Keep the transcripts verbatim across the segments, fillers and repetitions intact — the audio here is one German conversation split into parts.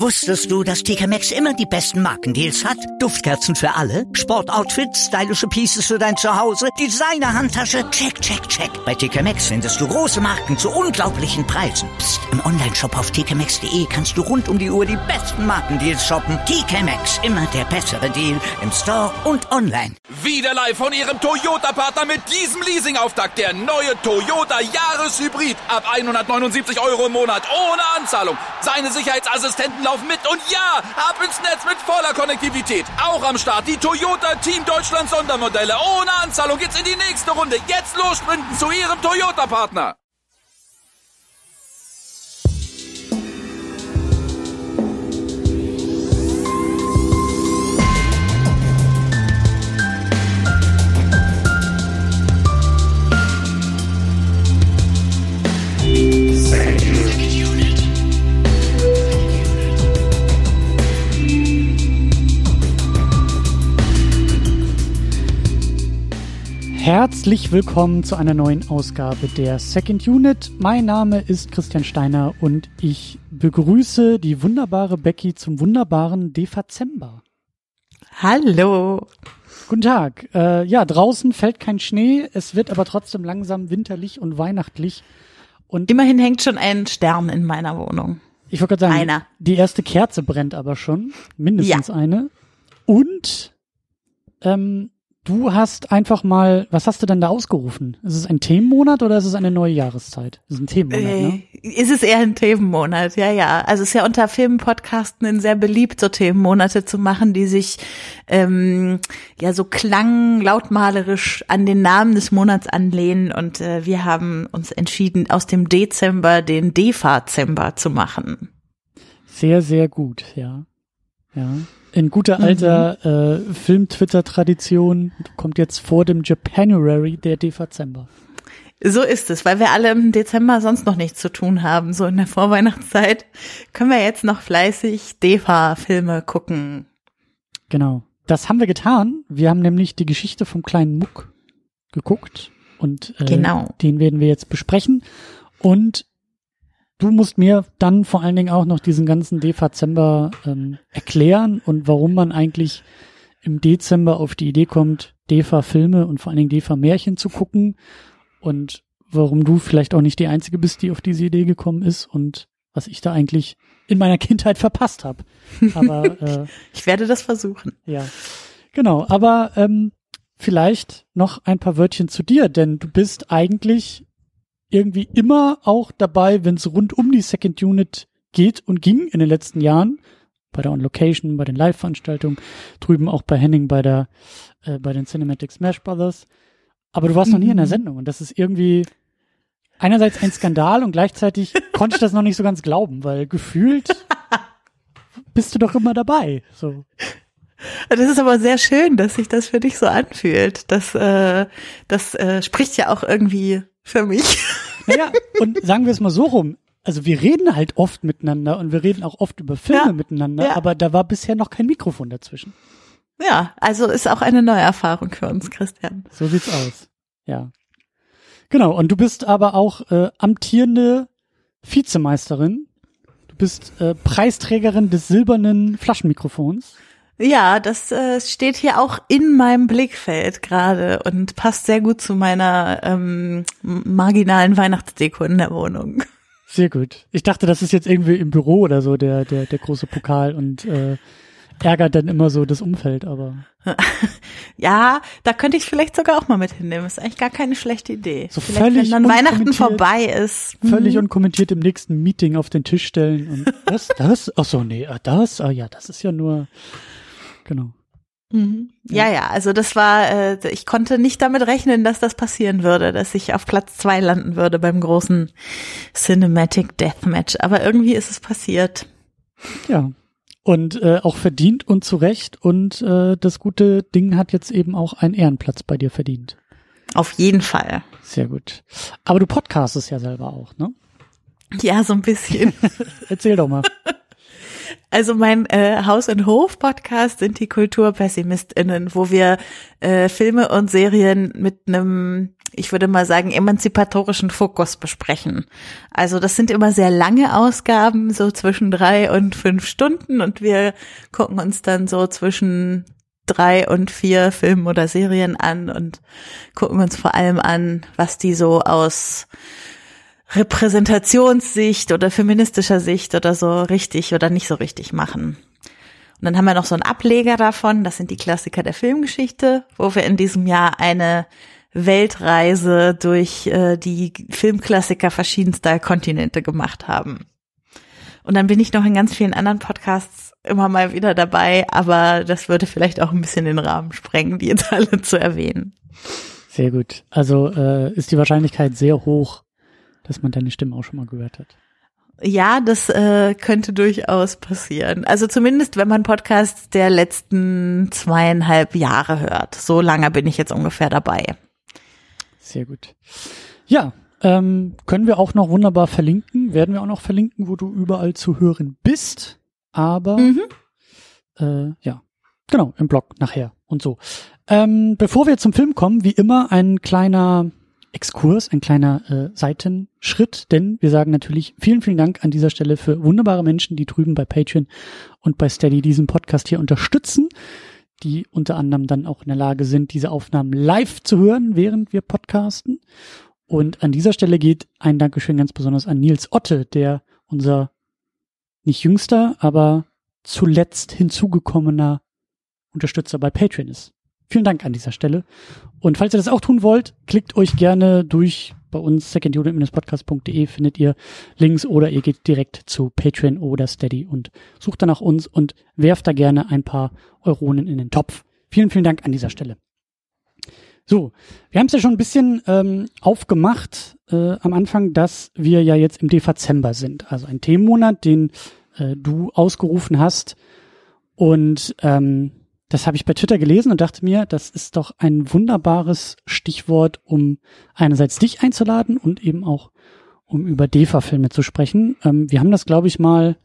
Wusstest du, dass T K Maxx immer die besten Markendeals hat? Duftkerzen für alle, Sportoutfits, stylische Pieces für dein Zuhause, Designer-Handtasche, check, check, check. Bei T K Maxx findest du große Marken zu unglaublichen Preisen. Psst. Im Onlineshop auf t k maxx punkt d e kannst du rund um die Uhr die besten Markendeals shoppen. T K Maxx, immer der bessere Deal im Store und online. Wieder live von Ihrem Toyota-Partner mit diesem Leasing-Auftakt. Der neue Toyota Jahreshybrid. Ab hundertneunundsiebzig Euro im Monat ohne Anzahlung. Seine Sicherheitsassistenten laufen mit und ja, ab ins Netz mit voller Konnektivität. Auch am Start die Toyota Team Deutschland Sondermodelle. Ohne Anzahlung geht's in die nächste Runde. Jetzt los sprinten zu Ihrem Toyota-Partner. Herzlich willkommen zu einer neuen Ausgabe der Second Unit. Mein Name ist Christian Steiner und ich begrüße die wunderbare Becky zum wunderbaren Dezember. Hallo. Guten Tag. Äh, ja, draußen fällt kein Schnee, es wird aber trotzdem langsam winterlich und weihnachtlich. Und immerhin hängt schon ein Stern in meiner Wohnung. Ich wollte gerade sagen, Einer. Die erste Kerze brennt aber schon, mindestens ja. eine. Und ähm, du hast einfach mal, was hast du denn da ausgerufen? Ist es ein Themenmonat oder ist es eine neue Jahreszeit? Es ist ein Themenmonat, ne? Äh, ist es eher ein Themenmonat, ja, ja. Also es ist ja unter Filmpodcasten sehr beliebt, so Themenmonate zu machen, die sich ähm, ja so klang, lautmalerisch an den Namen des Monats anlehnen. Und äh, wir haben uns entschieden, aus dem Dezember den Defazember zu machen. Sehr, sehr gut, ja. Ja. In guter alter mhm. äh, Film-Twitter-Tradition kommt jetzt vor dem Japanuary der Dezember. So ist es, weil wir alle im Dezember sonst noch nichts zu tun haben. So in der Vorweihnachtszeit können wir jetzt noch fleißig Defa-Filme gucken. Genau, das haben wir getan. Wir haben nämlich die Geschichte vom kleinen Muck geguckt und äh, genau. den werden wir jetzt besprechen. Und du musst mir dann vor allen Dingen auch noch diesen ganzen Dezember ähm, erklären und warum man eigentlich im Dezember auf die Idee kommt, Defa-Filme und vor allen Dingen Defa-Märchen zu gucken und warum du vielleicht auch nicht die Einzige bist, die auf diese Idee gekommen ist und was ich da eigentlich in meiner Kindheit verpasst habe. Aber äh, ich werde das versuchen. Ja, genau. Aber ähm, vielleicht noch ein paar Wörtchen zu dir, denn du bist eigentlich irgendwie immer auch dabei, wenn es rund um die Second Unit geht und ging in den letzten Jahren, bei der On Location, bei den Live-Veranstaltungen, drüben auch bei Henning bei der äh, bei den Cinematic Smash Brothers. Aber du warst mhm. noch nie in der Sendung und das ist irgendwie einerseits ein Skandal und gleichzeitig konnte ich das noch nicht so ganz glauben, weil gefühlt bist du doch immer dabei. So. Das ist aber sehr schön, dass sich das für dich so anfühlt. Das, äh, das äh, spricht ja auch irgendwie für mich. Naja, und sagen wir es mal so rum, also wir reden halt oft miteinander und wir reden auch oft über Filme ja, miteinander, ja. aber da war bisher noch kein Mikrofon dazwischen. Ja, also ist auch eine neue Erfahrung für uns, Christian. So sieht's aus, ja. Genau, und du bist aber auch äh, amtierende Vizemeisterin. Du bist äh, Preisträgerin des silbernen Flaschenmikrofons. Ja, das äh, steht hier auch in meinem Blickfeld gerade und passt sehr gut zu meiner ähm, marginalen Weihnachtsdeko in der Wohnung. Sehr gut. Ich dachte, das ist jetzt irgendwie im Büro oder so, der der der große Pokal und äh, ärgert dann immer so das Umfeld, aber ja, da könnte ich vielleicht sogar auch mal mit hinnehmen. Ist eigentlich gar keine schlechte Idee. So vielleicht, völlig wenn dann Weihnachten vorbei ist. Völlig mhm. unkommentiert im nächsten Meeting auf den Tisch stellen und das, das, ach so, nee, das, ah ja, das ist ja nur, genau. Mhm. Ja, ja, also das war, äh, ich konnte nicht damit rechnen, dass das passieren würde, dass ich auf Platz zwei landen würde beim großen Cinematic Deathmatch. Aber irgendwie ist es passiert. Ja. Und äh, auch verdient und zu Recht. Und äh, das gute Ding hat jetzt eben auch einen Ehrenplatz bei dir verdient. Auf jeden Fall. Sehr gut. Aber du podcastest ja selber auch, ne? Ja, so ein bisschen. Erzähl doch mal. Also mein äh, Haus- und Hof-Podcast sind die KulturpessimistInnen, wo wir äh, Filme und Serien mit einem ich würde mal sagen, emanzipatorischen Fokus besprechen. Also das sind immer sehr lange Ausgaben, so zwischen drei und fünf Stunden und wir gucken uns dann so zwischen drei und vier Filmen oder Serien an und gucken uns vor allem an, was die so aus Repräsentationssicht oder feministischer Sicht oder so richtig oder nicht so richtig machen. Und dann haben wir noch so einen Ableger davon, das sind die Klassiker der Filmgeschichte, wo wir in diesem Jahr eine Weltreise durch äh, die Filmklassiker verschiedenster Kontinente gemacht haben. Und dann bin ich noch in ganz vielen anderen Podcasts immer mal wieder dabei, aber das würde vielleicht auch ein bisschen den Rahmen sprengen, die jetzt alle zu erwähnen. Sehr gut. Also äh, ist die Wahrscheinlichkeit sehr hoch, dass man deine Stimme auch schon mal gehört hat. Ja, das äh, könnte durchaus passieren. Also zumindest, wenn man Podcasts der letzten zweieinhalb Jahre hört. So lange bin ich jetzt ungefähr dabei. Sehr gut. Ja, ähm, können wir auch noch wunderbar verlinken. Werden wir auch noch verlinken, wo du überall zu hören bist. Aber, mhm. äh, ja, genau, im Blog nachher und so. Ähm, bevor wir zum Film kommen, wie immer ein kleiner Exkurs, ein kleiner äh, Seitenschritt, denn wir sagen natürlich vielen, vielen Dank an dieser Stelle für wunderbare Menschen, die drüben bei Patreon und bei Steady diesen Podcast hier unterstützen, die unter anderem dann auch in der Lage sind, diese Aufnahmen live zu hören, während wir podcasten. Und an dieser Stelle geht ein Dankeschön ganz besonders an Nils Otte, der unser nicht jüngster, aber zuletzt hinzugekommener Unterstützer bei Patreon ist. Vielen Dank an dieser Stelle. Und falls ihr das auch tun wollt, klickt euch gerne durch. Bei uns second unit podcast punkt de findet ihr Links oder ihr geht direkt zu Patreon oder Steady und sucht danach uns und werft da gerne ein paar Euronen in den Topf. Vielen, vielen Dank an dieser Stelle. So, wir haben es ja schon ein bisschen ähm, aufgemacht äh, am Anfang, dass wir ja jetzt im Dezember sind. Also ein Themenmonat, den äh, du ausgerufen hast. Und ähm, das habe ich bei Twitter gelesen und dachte mir, das ist doch ein wunderbares Stichwort, um einerseits dich einzuladen und eben auch, um über D E F A-Filme zu sprechen. Ähm, wir haben das, glaube ich, mal,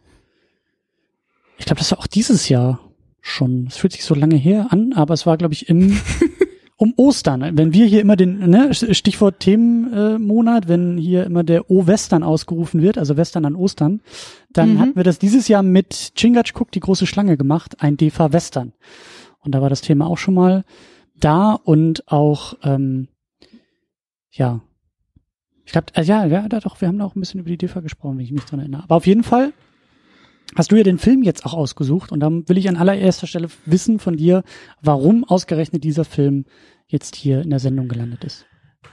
ich glaube, das war auch dieses Jahr schon. Es fühlt sich so lange her an, aber es war, glaube ich, im um Ostern. Wenn wir hier immer den, ne, Stichwort Themenmonat, äh, wenn hier immer der O-Western ausgerufen wird, also Western an Ostern, dann mhm. hatten wir das dieses Jahr mit Chingachgook, die große Schlange, gemacht, ein D E F A-Western. Und da war das Thema auch schon mal da und auch, ähm, ja, ich glaube, äh, ja, ja, doch, wir haben da auch ein bisschen über die D E F A gesprochen, wenn ich mich dran erinnere. Aber auf jeden Fall hast du ja den Film jetzt auch ausgesucht und dann will ich an allererster Stelle wissen von dir, warum ausgerechnet dieser Film jetzt hier in der Sendung gelandet ist.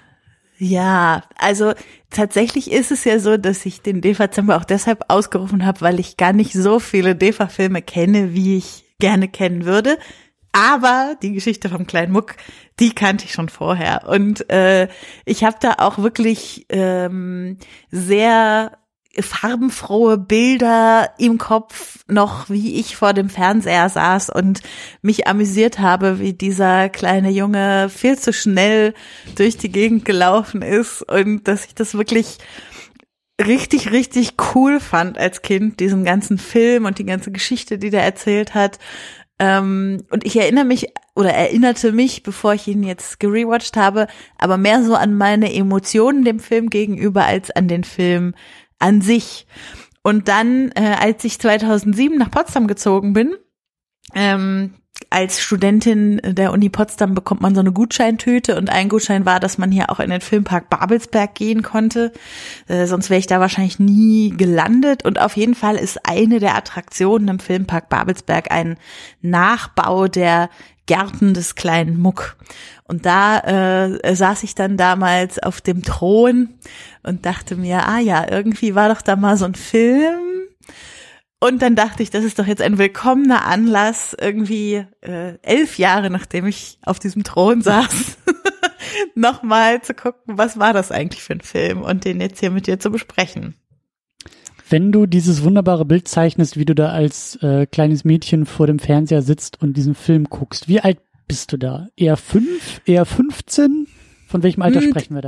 Ja, also tatsächlich ist es ja so, dass ich den D E F A-Dezember auch deshalb ausgerufen habe, weil ich gar nicht so viele D E F A-Filme kenne, wie ich gerne kennen würde. Aber die Geschichte vom kleinen Muck, die kannte ich schon vorher. Und äh, ich habe da auch wirklich ähm, sehr farbenfrohe Bilder im Kopf noch, wie ich vor dem Fernseher saß und mich amüsiert habe, wie dieser kleine Junge viel zu schnell durch die Gegend gelaufen ist und dass ich das wirklich richtig, richtig cool fand als Kind, diesen ganzen Film und die ganze Geschichte, die der erzählt hat. Ähm, und ich erinnere mich oder erinnerte mich, bevor ich ihn jetzt gerewatcht habe, aber mehr so an meine Emotionen dem Film gegenüber als an den Film an sich. Und dann, äh, als ich zweitausendsieben nach Potsdam gezogen bin, ähm, als Studentin der Uni Potsdam bekommt man so eine Gutscheintüte und ein Gutschein war, dass man hier auch in den Filmpark Babelsberg gehen konnte. Äh, sonst wäre ich da wahrscheinlich nie gelandet. Und auf jeden Fall ist eine der Attraktionen im Filmpark Babelsberg ein Nachbau der Gärten des kleinen Muck. Und da äh, saß ich dann damals auf dem Thron und dachte mir, ah ja, irgendwie war doch da mal so ein Film. Und dann dachte ich, das ist doch jetzt ein willkommener Anlass, irgendwie äh, elf Jahre, nachdem ich auf diesem Thron saß, nochmal zu gucken, was war das eigentlich für ein Film und den jetzt hier mit dir zu besprechen. Wenn du dieses wunderbare Bild zeichnest, wie du da als äh, kleines Mädchen vor dem Fernseher sitzt und diesen Film guckst, wie alt bist du da? Eher fünf, eher fünfzehn? Von welchem Alter hm. sprechen wir da?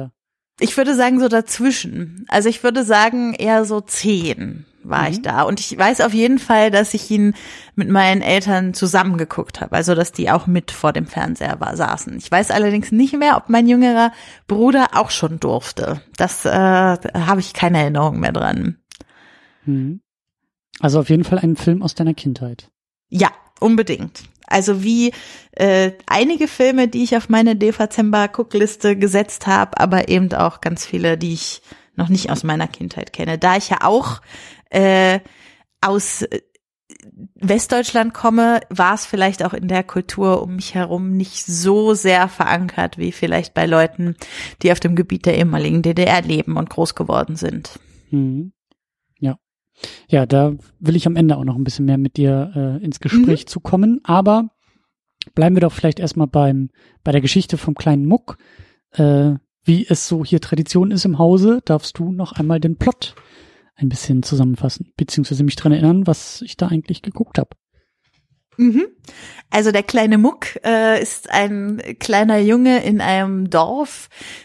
Ich würde sagen so dazwischen. Also ich würde sagen eher so zehn war mhm. ich da. Und ich weiß auf jeden Fall, dass ich ihn mit meinen Eltern zusammen geguckt habe. Also dass die auch mit vor dem Fernseher war, saßen. Ich weiß allerdings nicht mehr, ob mein jüngerer Bruder auch schon durfte. Das äh, habe ich keine Erinnerung mehr dran. Mhm. Also auf jeden Fall ein Film aus deiner Kindheit. Ja, unbedingt. Also wie äh, einige Filme, die ich auf meine Dezember-Guckliste gesetzt habe, aber eben auch ganz viele, die ich noch nicht aus meiner Kindheit kenne. Da ich ja auch äh, aus Westdeutschland komme, war es vielleicht auch in der Kultur um mich herum nicht so sehr verankert, wie vielleicht bei Leuten, die auf dem Gebiet der ehemaligen D D R leben und groß geworden sind. Mhm. Ja. Ja, da will ich am Ende auch noch ein bisschen mehr mit dir äh, ins Gespräch mhm. zu kommen, aber bleiben wir doch vielleicht erstmal beim bei der Geschichte vom kleinen Muck. Äh, wie es so hier Tradition ist im Hause, darfst du noch einmal den Plot ein bisschen zusammenfassen, beziehungsweise mich dran erinnern, was ich da eigentlich geguckt habe. Mhm. Also der kleine Muck äh, ist ein kleiner Junge in einem Dorf,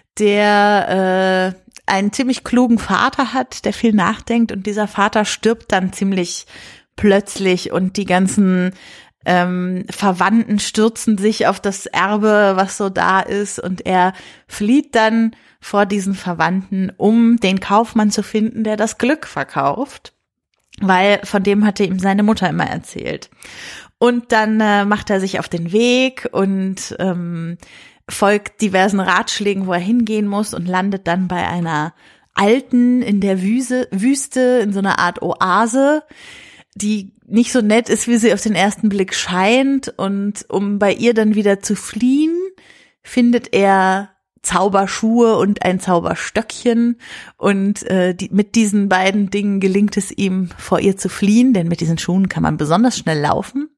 der äh, einen ziemlich klugen Vater hat, der viel nachdenkt, und dieser Vater stirbt dann ziemlich plötzlich und die ganzen ähm, Verwandten stürzen sich auf das Erbe, was so da ist, und er flieht dann vor diesen Verwandten, um den Kaufmann zu finden, der das Glück verkauft, weil von dem hatte ihm seine Mutter immer erzählt. Und dann äh, macht er sich auf den Weg und ähm, folgt diversen Ratschlägen, wo er hingehen muss, und landet dann bei einer Alten in der Wüste, Wüste in so einer Art Oase, die nicht so nett ist, wie sie auf den ersten Blick scheint. Und um bei ihr dann wieder zu fliehen, findet er Zauberschuhe und ein Zauberstöckchen, und äh, die, mit diesen beiden Dingen gelingt es ihm, vor ihr zu fliehen, denn mit diesen Schuhen kann man besonders schnell laufen.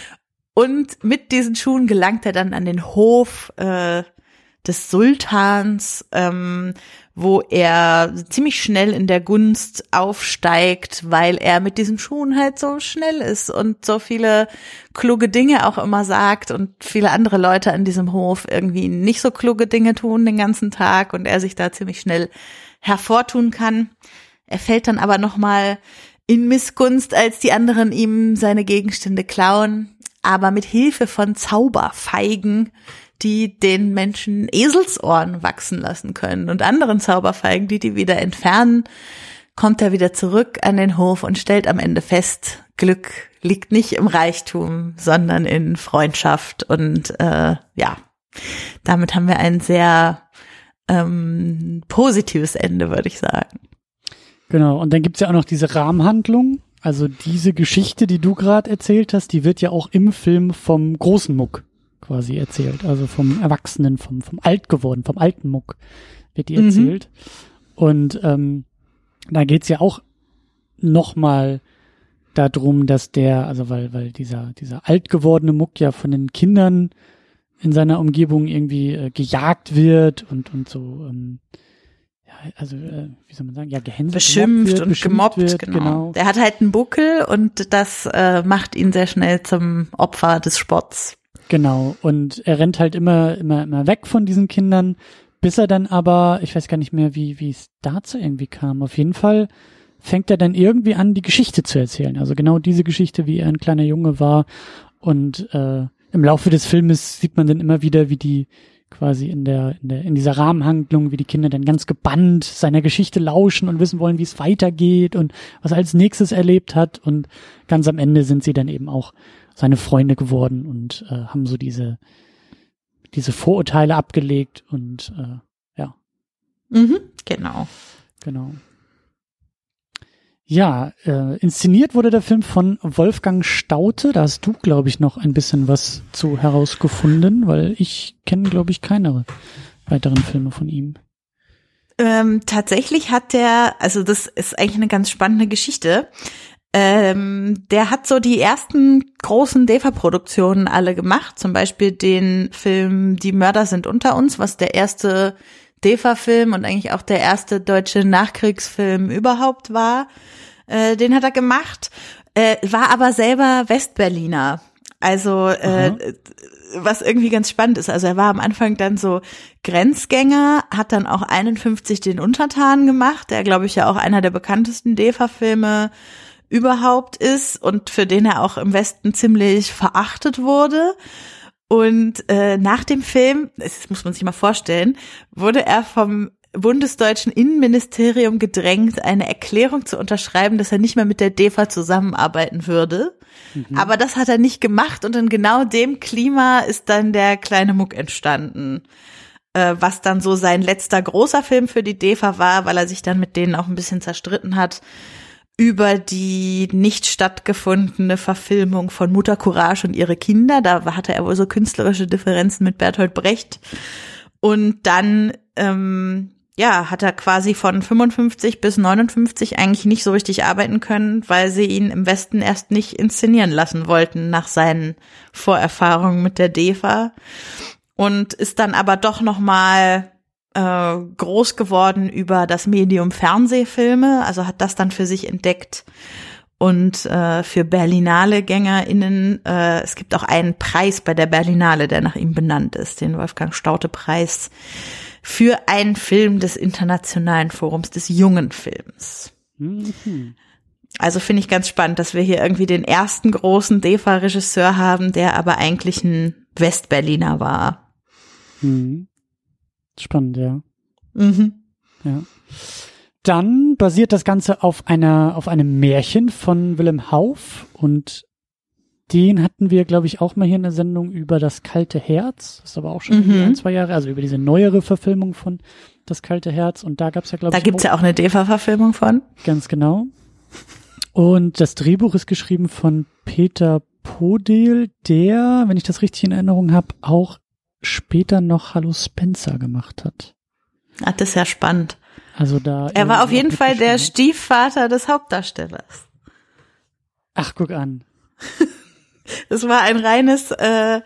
Und mit diesen Schuhen gelangt er dann an den Hof äh, des Sultans, ähm, wo er ziemlich schnell in der Gunst aufsteigt, weil er mit diesen Schuhen halt so schnell ist und so viele kluge Dinge auch immer sagt, und viele andere Leute an diesem Hof irgendwie nicht so kluge Dinge tun den ganzen Tag und er sich da ziemlich schnell hervortun kann. Er fällt dann aber nochmal in Missgunst, als die anderen ihm seine Gegenstände klauen, aber mit Hilfe von Zauberfeigen, die den Menschen Eselsohren wachsen lassen können, und anderen Zauberfeigen, die die wieder entfernen, kommt er wieder zurück an den Hof und stellt am Ende fest, Glück liegt nicht im Reichtum, sondern in Freundschaft. Und äh, ja, damit haben wir ein sehr ähm, positives Ende, würde ich sagen. Genau, und dann gibt's ja auch noch diese Rahmenhandlung. Also diese Geschichte, die du gerade erzählt hast, die wird ja auch im Film vom großen Muck quasi erzählt, also vom Erwachsenen, vom vom alt geworden, vom alten Muck wird die erzählt. Mhm. Und ähm, da geht's ja auch nochmal darum, dass der, also weil weil dieser dieser alt gewordene Muck ja von den Kindern in seiner Umgebung irgendwie äh, gejagt wird und und so, ähm, ja, also äh, wie soll man sagen, ja, gehänselt, beschimpft wird, und beschimpft gemobbt, wird, genau. genau. Der hat halt einen Buckel, und das äh, macht ihn sehr schnell zum Opfer des Spotts. Genau, und er rennt halt immer, immer, immer weg von diesen Kindern, bis er dann aber, ich weiß gar nicht mehr, wie, wie es dazu irgendwie kam. Auf jeden Fall fängt er dann irgendwie an, die Geschichte zu erzählen. Also genau diese Geschichte, wie er ein kleiner Junge war. Und äh, im Laufe des Filmes sieht man dann immer wieder, wie die quasi in der, in der, in dieser Rahmenhandlung, wie die Kinder dann ganz gebannt seiner Geschichte lauschen und wissen wollen, wie es weitergeht und was er als nächstes erlebt hat. Und ganz am Ende sind sie dann eben auch seine Freunde geworden und äh, haben so diese diese Vorurteile abgelegt und äh, ja. Mhm, genau. Genau. Ja, äh, inszeniert wurde der Film von Wolfgang Staudte. Da hast du, glaube ich, noch ein bisschen was zu herausgefunden, weil ich kenne, glaube ich, keine weiteren Filme von ihm. Ähm, tatsächlich hat der, also das ist eigentlich eine ganz spannende Geschichte. Ähm, der hat so die ersten großen D E F A-Produktionen alle gemacht, zum Beispiel den Film Die Mörder sind unter uns, was der erste D E F A-Film und eigentlich auch der erste deutsche Nachkriegsfilm überhaupt war. Äh, den hat er gemacht, äh, war aber selber Westberliner. Also äh, was irgendwie ganz spannend ist. Also er war am Anfang dann so Grenzgänger, hat dann auch einundfünfzig den Untertan gemacht, der glaube ich ja auch einer der bekanntesten D E F A-Filme überhaupt ist und für den er auch im Westen ziemlich verachtet wurde. Und äh, nach dem Film, das muss man sich mal vorstellen, wurde er vom bundesdeutschen Innenministerium gedrängt, eine Erklärung zu unterschreiben, dass er nicht mehr mit der D E F A zusammenarbeiten würde. Mhm. Aber das hat er nicht gemacht und in genau dem Klima ist dann der kleine Muck entstanden, äh, was dann so sein letzter großer Film für die D E F A war, weil er sich dann mit denen auch ein bisschen zerstritten hat über die nicht stattgefundene Verfilmung von Mutter Courage und ihre Kinder. Da hatte er wohl so künstlerische Differenzen mit Bertolt Brecht. Und dann ähm, ja, hat er quasi von fünfundfünfzig bis neunundfünfzig eigentlich nicht so richtig arbeiten können, weil sie ihn im Westen erst nicht inszenieren lassen wollten nach seinen Vorerfahrungen mit der D E F A. Und ist dann aber doch noch mal äh, groß geworden über das Medium Fernsehfilme, also hat das dann für sich entdeckt. Und äh, für Berlinale-GängerInnen, äh, es gibt auch einen Preis bei der Berlinale, der nach ihm benannt ist, den Wolfgang-Staudte-Preis für einen Film des Internationalen Forums des jungen Films. Mhm. Also finde ich ganz spannend, dass wir hier irgendwie den ersten großen D E F A-Regisseur haben, der aber eigentlich ein Westberliner war. Mhm. Spannend, ja. Mhm. Ja. Dann basiert das Ganze auf einer, auf einem Märchen von Wilhelm Hauff und den hatten wir, glaube ich, auch mal hier in der Sendung über das kalte Herz. Das ist aber auch schon mhm. ein, zwei Jahre, also über diese neuere Verfilmung von Das kalte Herz. Und da gab es ja, glaube ich, da gibt's ja auch eine D E F A-Verfilmung von. Ganz genau. Und das Drehbuch ist geschrieben von Peter Podel, der, wenn ich das richtig in Erinnerung habe, auch später noch Hallo Spencer gemacht hat. Ach, das ist ja spannend. Also da. Er war auf jeden Fall der Stiefvater des Hauptdarstellers. Ach, guck an. Das war ein reines äh,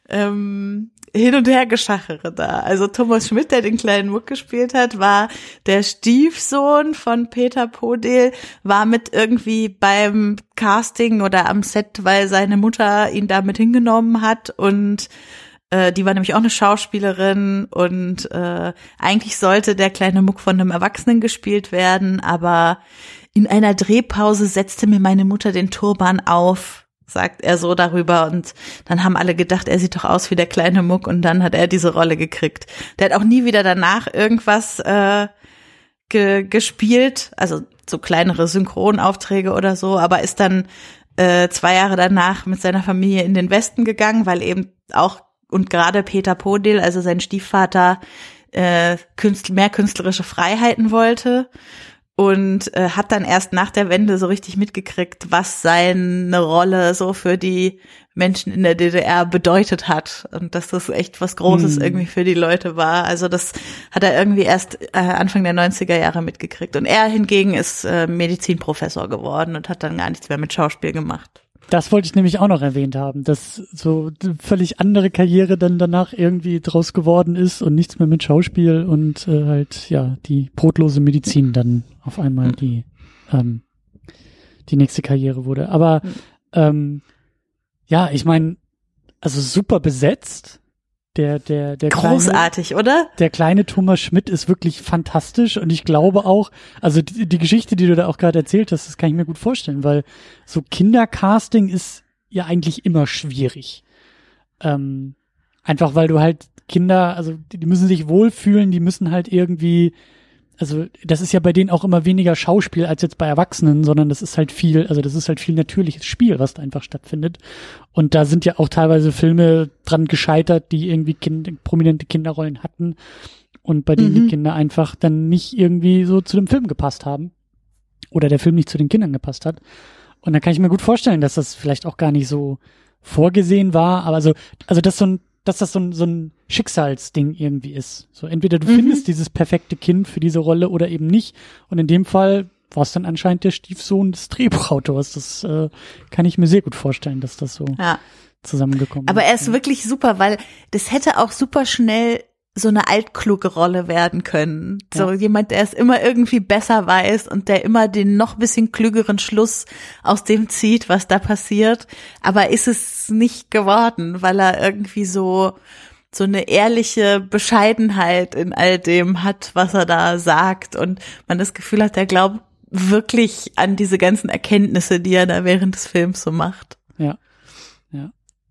ähm, Hin- und Hergeschachere da. Also Thomas Schmidt, der den kleinen Muck gespielt hat, war der Stiefsohn von Peter Podel, war mit irgendwie beim Casting oder am Set, weil seine Mutter ihn da mit hingenommen hat und äh, die war nämlich auch eine Schauspielerin und äh, eigentlich sollte der kleine Muck von einem Erwachsenen gespielt werden, aber in einer Drehpause setzte mir meine Mutter den Turban auf, sagt er so darüber und dann haben alle gedacht, er sieht doch aus wie der kleine Muck und dann hat er diese Rolle gekriegt. Der hat auch nie wieder danach irgendwas äh, ge- gespielt, also so kleinere Synchronaufträge oder so, aber ist dann äh, zwei Jahre danach mit seiner Familie in den Westen gegangen, weil eben auch und gerade Peter Podel, also sein Stiefvater, äh, künstl- mehr künstlerische Freiheiten wollte. Und äh, hat dann erst nach der Wende so richtig mitgekriegt, was seine Rolle so für die Menschen in der D D R bedeutet hat. Und dass das echt was Großes hm. irgendwie für die Leute war. Also das hat er irgendwie erst äh, Anfang der neunziger Jahre mitgekriegt. Und er hingegen ist äh, Medizinprofessor geworden und hat dann gar nichts mehr mit Schauspiel gemacht. Das wollte ich nämlich auch noch erwähnt haben, dass so eine völlig andere Karriere dann danach irgendwie draus geworden ist und nichts mehr mit Schauspiel und äh, halt, ja, die brotlose Medizin dann auf einmal die ähm, die nächste Karriere wurde. Aber ähm, ja, ich meine, also super besetzt. Der, der, der Großartig, kleine, oder? Der kleine Thomas Schmidt ist wirklich fantastisch und ich glaube auch, also die, die Geschichte, die du da auch gerade erzählt hast, das kann ich mir gut vorstellen, weil so Kindercasting ist ja eigentlich immer schwierig. Ähm, einfach weil du halt Kinder, also die, die müssen sich wohlfühlen, die müssen halt irgendwie, also das ist ja bei denen auch immer weniger Schauspiel als jetzt bei Erwachsenen, sondern das ist halt viel, also das ist halt viel natürliches Spiel, was da einfach stattfindet. Und da sind ja auch teilweise Filme dran gescheitert, die irgendwie kind, prominente Kinderrollen hatten und bei denen mhm. die Kinder einfach dann nicht irgendwie so zu dem Film gepasst haben oder der Film nicht zu den Kindern gepasst hat. Und da kann ich mir gut vorstellen, dass das vielleicht auch gar nicht so vorgesehen war, aber also, also das so ein dass das so ein, so ein Schicksalsding irgendwie ist. So entweder du mhm. findest dieses perfekte Kind für diese Rolle oder eben nicht. Und in dem Fall war es dann anscheinend der Stiefsohn des Drehbuchautors. Das äh, kann ich mir sehr gut vorstellen, dass das so ja. zusammengekommen ist. Aber er ist ja. wirklich super, weil das hätte auch super schnell so eine altkluge Rolle werden können. So Ja. jemand, der es immer irgendwie besser weiß und der immer den noch bisschen klügeren Schluss aus dem zieht, was da passiert. Aber ist es nicht geworden, weil er irgendwie so so eine ehrliche Bescheidenheit in all dem hat, was er da sagt, und man das Gefühl hat, er glaubt wirklich an diese ganzen Erkenntnisse, die er da während des Films so macht. Ja, ja,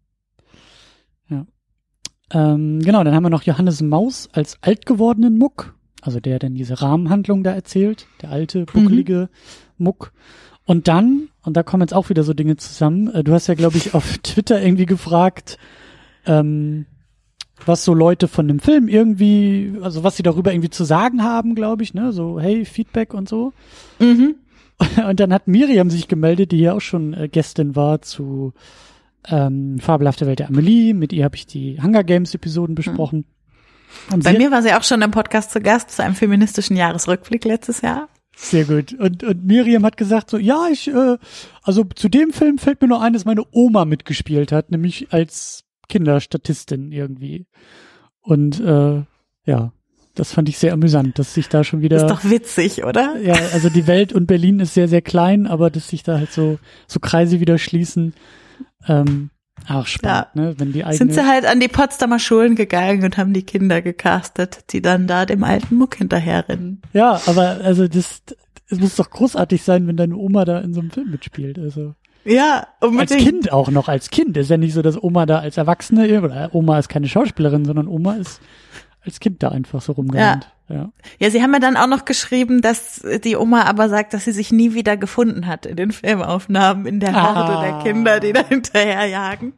ja. Ähm, genau, dann haben wir noch Johannes Maus als alt gewordenen Muck, also der dann diese Rahmenhandlung da erzählt, der alte, buckelige mhm. Muck. Und dann, und da kommen jetzt auch wieder so Dinge zusammen, äh, du hast ja, glaube ich, auf Twitter irgendwie gefragt, ähm, was so Leute von dem Film irgendwie, also was sie darüber irgendwie zu sagen haben, glaube ich, ne, so hey, Feedback und so. Mhm. Und dann hat Miriam sich gemeldet, die hier auch schon äh, Gästin war zu ähm, Fabelhafte Welt der Amelie. Mit ihr habe ich die Hunger Games Episoden besprochen. Mhm. Und Bei sie mir war sie auch schon im Podcast zu Gast zu einem feministischen Jahresrückblick letztes Jahr. Sehr gut. Und, und Miriam hat gesagt so, ja, ich, äh, also zu dem Film fällt mir nur ein, dass meine Oma mitgespielt hat, nämlich als Kinderstatistin irgendwie. Und äh, ja, das fand ich sehr amüsant, dass sich da schon wieder... Ist doch witzig, oder? Ja, also die Welt und Berlin ist sehr, sehr klein, aber dass sich da halt so so Kreise wieder schließen, ähm, auch spannend, Ja. ne? Wenn die eigene... Sind sie halt an die Potsdamer Schulen gegangen und haben die Kinder gecastet, die dann da dem alten Muck hinterherrennen. Ja, aber also das, es muss doch großartig sein, wenn deine Oma da in so einem Film mitspielt, also... Ja, unbedingt. Als Kind auch noch, als Kind. Ist ja nicht so, dass Oma da als Erwachsene, oder Oma ist keine Schauspielerin, sondern Oma ist als Kind da einfach so rumgerannt. Ja. Ja. Ja, sie haben ja dann auch noch geschrieben, dass die Oma aber sagt, dass sie sich nie wieder gefunden hat in den Filmaufnahmen, in der Horde Ah. der Kinder, die da hinterherjagen.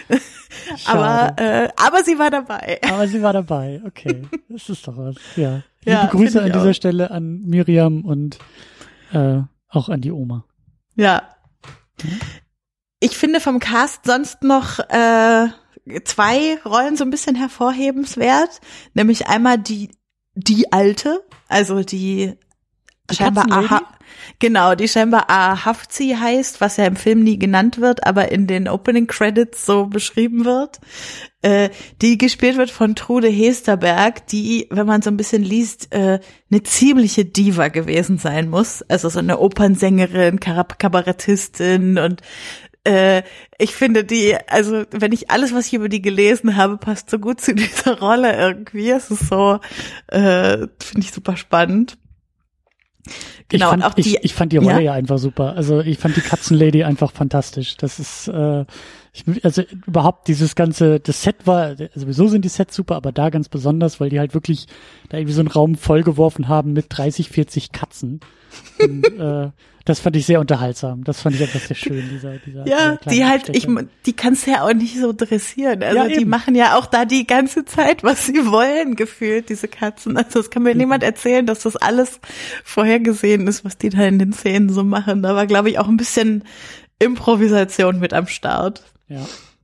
aber, äh, aber sie war dabei. Aber sie war dabei, okay. Das ist doch was, ja. Ja, Liebe Grüße find an ich dieser auch. Stelle an Miriam und äh, auch an die Oma. Ja. Ich finde vom Cast sonst noch äh, zwei Rollen so ein bisschen hervorhebenswert, nämlich einmal die die alte, also die, Die scheinbar Katzenlady? Aha, genau, die scheinbar Ahafzi heißt, was ja im Film nie genannt wird, aber in den Opening Credits so beschrieben wird, äh, die gespielt wird von Trude Hesterberg, die, wenn man so ein bisschen liest, äh, eine ziemliche Diva gewesen sein muss, also so eine Opernsängerin, Kar- Kabarettistin und Äh, ich finde die, also wenn ich alles, was ich über die gelesen habe, passt so gut zu dieser Rolle irgendwie. Es ist so, äh, finde ich super spannend. Genau, ich fand, und auch die, ich, ich fand die Rolle ja? ja einfach super. Also ich fand die Katzenlady einfach fantastisch. Das ist, äh, ich, also überhaupt dieses ganze, das Set war, sowieso sind die Sets super, aber da ganz besonders, weil die halt wirklich da irgendwie so einen Raum vollgeworfen haben mit dreißig, vierzig Katzen. Und, äh, das fand ich sehr unterhaltsam. Das fand ich einfach sehr schön, dieser, dieser Ja, kleine die halt, ich, Abstecher. die kannst du ja auch nicht so dressieren. Also Ja, die eben. machen ja auch da die ganze Zeit, was sie wollen, gefühlt, diese Katzen. Also das kann mir Mhm. niemand erzählen, dass das alles vorhergesehen ist, was die da in den Szenen so machen. Da war, glaube ich, auch ein bisschen Improvisation mit am Start. Ja.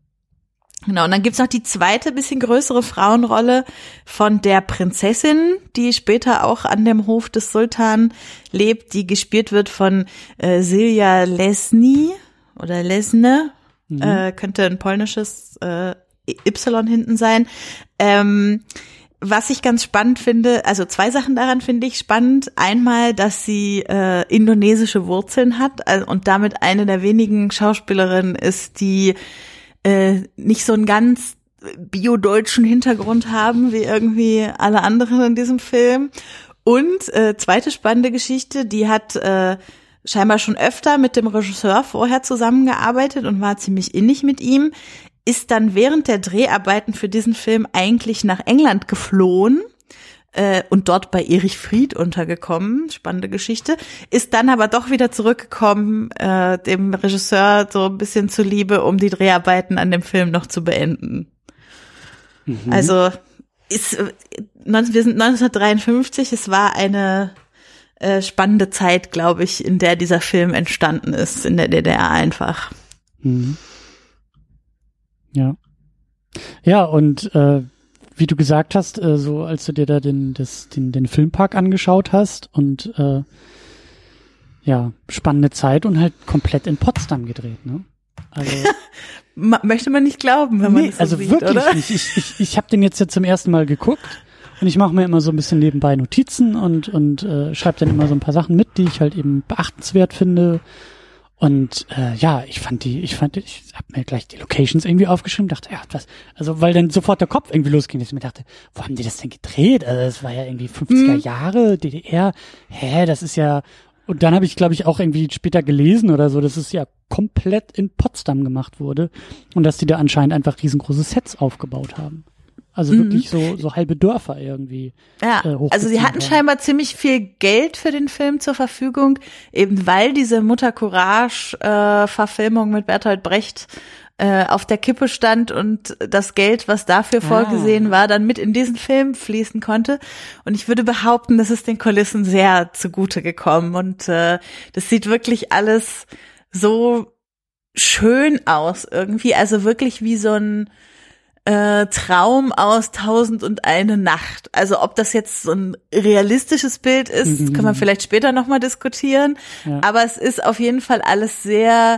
Genau, und dann gibt's noch die zweite, bisschen größere Frauenrolle von der Prinzessin, die später auch an dem Hof des Sultan lebt, die gespielt wird von äh, Silja Lesny oder Lesne, Mhm. äh, könnte ein polnisches äh, Y hinten sein. Ähm, was ich ganz spannend finde, also zwei Sachen daran finde ich spannend. Einmal, dass sie äh, indonesische Wurzeln hat also, und damit eine der wenigen Schauspielerinnen ist, die äh, nicht so einen ganz bio-deutschen Hintergrund haben, wie irgendwie alle anderen in diesem Film. Und äh, zweite spannende Geschichte, die hat äh, scheinbar schon öfter mit dem Regisseur vorher zusammengearbeitet und war ziemlich innig mit ihm, ist dann während der Dreharbeiten für diesen Film eigentlich nach England geflohen äh, und dort bei Erich Fried untergekommen, spannende Geschichte, ist dann aber doch wieder zurückgekommen, äh, dem Regisseur so ein bisschen zuliebe, um die Dreharbeiten an dem Film noch zu beenden. Mhm. Also ist, äh, wir sind neunzehnhundertdreiundfünfzig, es war eine äh, spannende Zeit, glaube ich, in der dieser Film entstanden ist, in der D D R einfach. Mhm. Ja. Ja, und äh, wie du gesagt hast, äh, so als du dir da den, das, den, den Filmpark angeschaut hast und äh, ja, spannende Zeit und halt komplett in Potsdam gedreht, ne? Also, Ma- möchte man nicht glauben, wenn man nee, das so also sieht, wirklich oder? nicht. Ich, ich, ich habe den jetzt ja zum ersten Mal geguckt Und ich mache mir immer so ein bisschen nebenbei Notizen und und äh, schreibe dann immer so ein paar Sachen mit, die ich halt eben beachtenswert finde. Und äh, ja, ich fand die, ich fand, ich hab mir gleich die Locations irgendwie aufgeschrieben, dachte, ja, was, also weil dann sofort der Kopf irgendwie losging, dass ich mir dachte, wo haben die das denn gedreht? Also das war ja irgendwie fünfziger Jahre, D D R, hä, das ist ja, und dann habe ich, glaube ich, auch irgendwie später gelesen oder so, dass es ja komplett in Potsdam gemacht wurde und dass die da anscheinend einfach riesengroße Sets aufgebaut haben. Also Mhm. wirklich so so halbe Dörfer irgendwie. Ja, äh, also sie hatten hochgezogen scheinbar ziemlich viel Geld für den Film zur Verfügung, eben weil diese Mutter Courage äh, Verfilmung mit Bertolt Brecht äh, auf der Kippe stand und das Geld, was dafür Ah. vorgesehen war, dann mit in diesen Film fließen konnte. Und ich würde behaupten, das ist den Kulissen sehr zugute gekommen. Und äh, das sieht wirklich alles so schön aus irgendwie, also wirklich wie so ein Äh, Traum aus Tausend und eine Nacht. Also ob das jetzt so ein realistisches Bild ist, Mhm. kann man vielleicht später nochmal diskutieren. Ja. Aber es ist auf jeden Fall alles sehr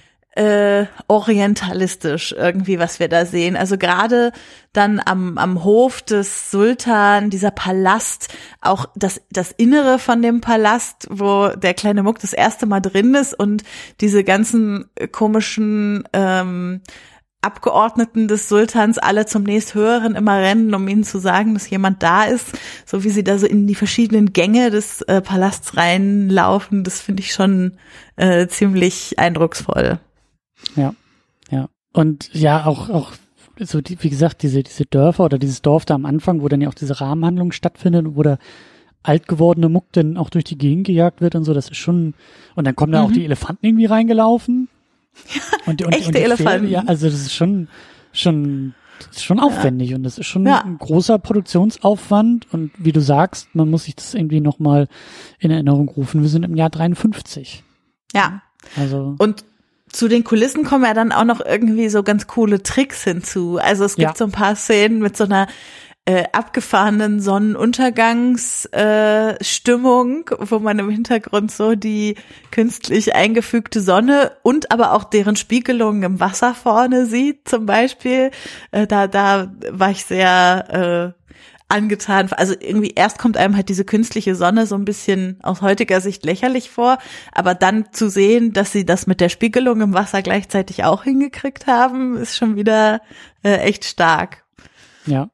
äh, orientalistisch irgendwie, was wir da sehen. Also gerade dann am am Hof des Sultan, dieser Palast, auch das das Innere von dem Palast, wo der kleine Muck das erste Mal drin ist und diese ganzen komischen ähm, Abgeordneten des Sultans alle zum nächsthöheren immer rennen, um ihnen zu sagen, dass jemand da ist, so wie sie da so in die verschiedenen Gänge des äh, Palasts reinlaufen, das finde ich schon äh, ziemlich eindrucksvoll. Ja, ja. Und ja, auch, auch, so, die, wie gesagt, diese, diese Dörfer oder dieses Dorf da am Anfang, wo dann ja auch diese Rahmenhandlung stattfindet, wo der alt gewordene Muck dann auch durch die Gegend gejagt wird und so, das ist schon, und dann kommen da Mhm. auch die Elefanten irgendwie reingelaufen. Und, und, echte und die Elefanten. Pferde, ja, also das ist schon, schon, das ist schon aufwendig und das ist schon Ja. ein großer Produktionsaufwand und wie du sagst, man muss sich das irgendwie nochmal in Erinnerung rufen. Wir sind im Jahr dreiundfünfzig. Ja. Also. Und zu den Kulissen kommen ja dann auch noch irgendwie so ganz coole Tricks hinzu. Also es gibt Ja. so ein paar Szenen mit so einer äh, abgefahrenen Sonnenuntergangsstimmung, äh, Stimmung, wo man im Hintergrund so die künstlich eingefügte Sonne und aber auch deren Spiegelung im Wasser vorne sieht, zum Beispiel. Äh, da, da war ich sehr äh, angetan. Also irgendwie erst kommt einem halt diese künstliche Sonne so ein bisschen aus heutiger Sicht lächerlich vor, aber dann zu sehen, dass sie das mit der Spiegelung im Wasser gleichzeitig auch hingekriegt haben, ist schon wieder äh, echt stark. Ja.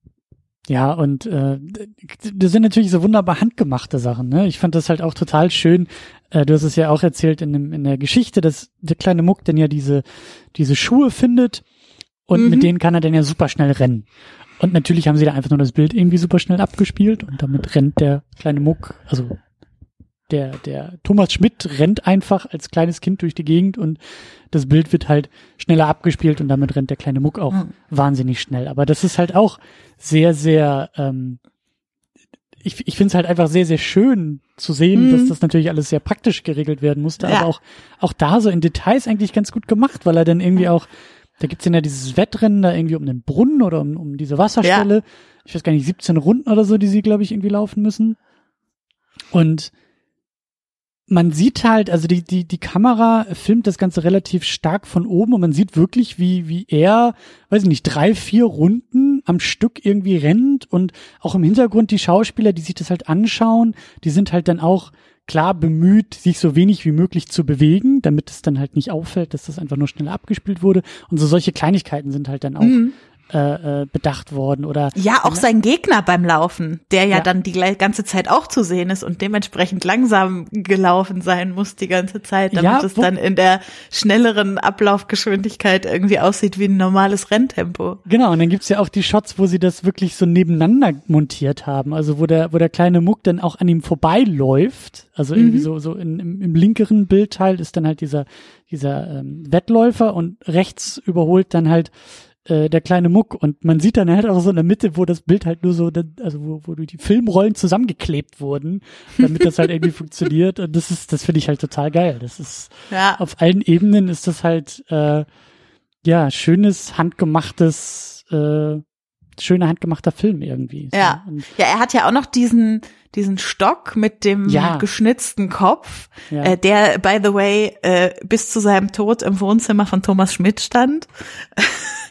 Ja, und äh, das sind natürlich so wunderbar handgemachte Sachen, ne? Ich fand das halt auch total schön. Äh, du hast es ja auch erzählt in, dem, in der Geschichte, dass der kleine Muck dann ja diese diese Schuhe findet und Mhm. mit denen kann er dann ja super schnell rennen. Und natürlich haben sie da einfach nur das Bild irgendwie super schnell abgespielt und damit rennt der kleine Muck, also der der Thomas Schmidt rennt einfach als kleines Kind durch die Gegend und das Bild wird halt schneller abgespielt und damit rennt der kleine Muck auch Mhm. wahnsinnig schnell. Aber das ist halt auch sehr, sehr, ähm, ich, ich finde es halt einfach sehr, sehr schön zu sehen, Mhm. dass das natürlich alles sehr praktisch geregelt werden musste, Ja. aber auch, auch da so in Details eigentlich ganz gut gemacht, weil er dann irgendwie auch, da gibt's ja dieses Wettrennen da irgendwie um den Brunnen oder um, um diese Wasserstelle. Ich weiß gar nicht, siebzehn Runden oder so, die sie, glaube ich, irgendwie laufen müssen. Und man sieht halt, also die, die, die Kamera filmt das Ganze relativ stark von oben und man sieht wirklich, wie, wie er, weiß ich nicht, drei, vier Runden am Stück irgendwie rennt und auch im Hintergrund die Schauspieler, die sich das halt anschauen, die sind halt dann auch klar bemüht, sich so wenig wie möglich zu bewegen, damit es dann halt nicht auffällt, dass das einfach nur schnell abgespielt wurde. Und so solche Kleinigkeiten sind halt dann auch Mhm. äh, äh, bedacht worden oder Ja, auch sein Gegner beim Laufen, der ja, Ja. dann die gleich- ganze Zeit auch zu sehen ist und dementsprechend langsam gelaufen sein muss die ganze Zeit, damit Ja, es wo- dann in der schnelleren Ablaufgeschwindigkeit irgendwie aussieht wie ein normales Renntempo. Genau, und dann gibt's ja auch die Shots, wo sie das wirklich so nebeneinander montiert haben. Also wo der, wo der kleine Muck dann auch an ihm vorbeiläuft. Also irgendwie Mhm. so, so in, im, im linkeren Bildteil ist dann halt dieser, dieser ähm, Wettläufer und rechts überholt dann halt äh, der kleine Muck. Und man sieht dann halt auch so in der Mitte, wo das Bild halt nur so, also wo, wo die Filmrollen zusammengeklebt wurden, damit das halt irgendwie funktioniert. Und das ist, das finde ich halt total geil. Das ist, Ja. auf allen Ebenen ist das halt, äh, ja, schönes, handgemachtes, äh, schöner handgemachter Film irgendwie. So. Ja. Und, Ja, er hat ja auch noch diesen diesen Stock mit dem Ja. geschnitzten Kopf, Ja. äh, der, by the way, äh, bis zu seinem Tod im Wohnzimmer von Thomas Schmidt stand.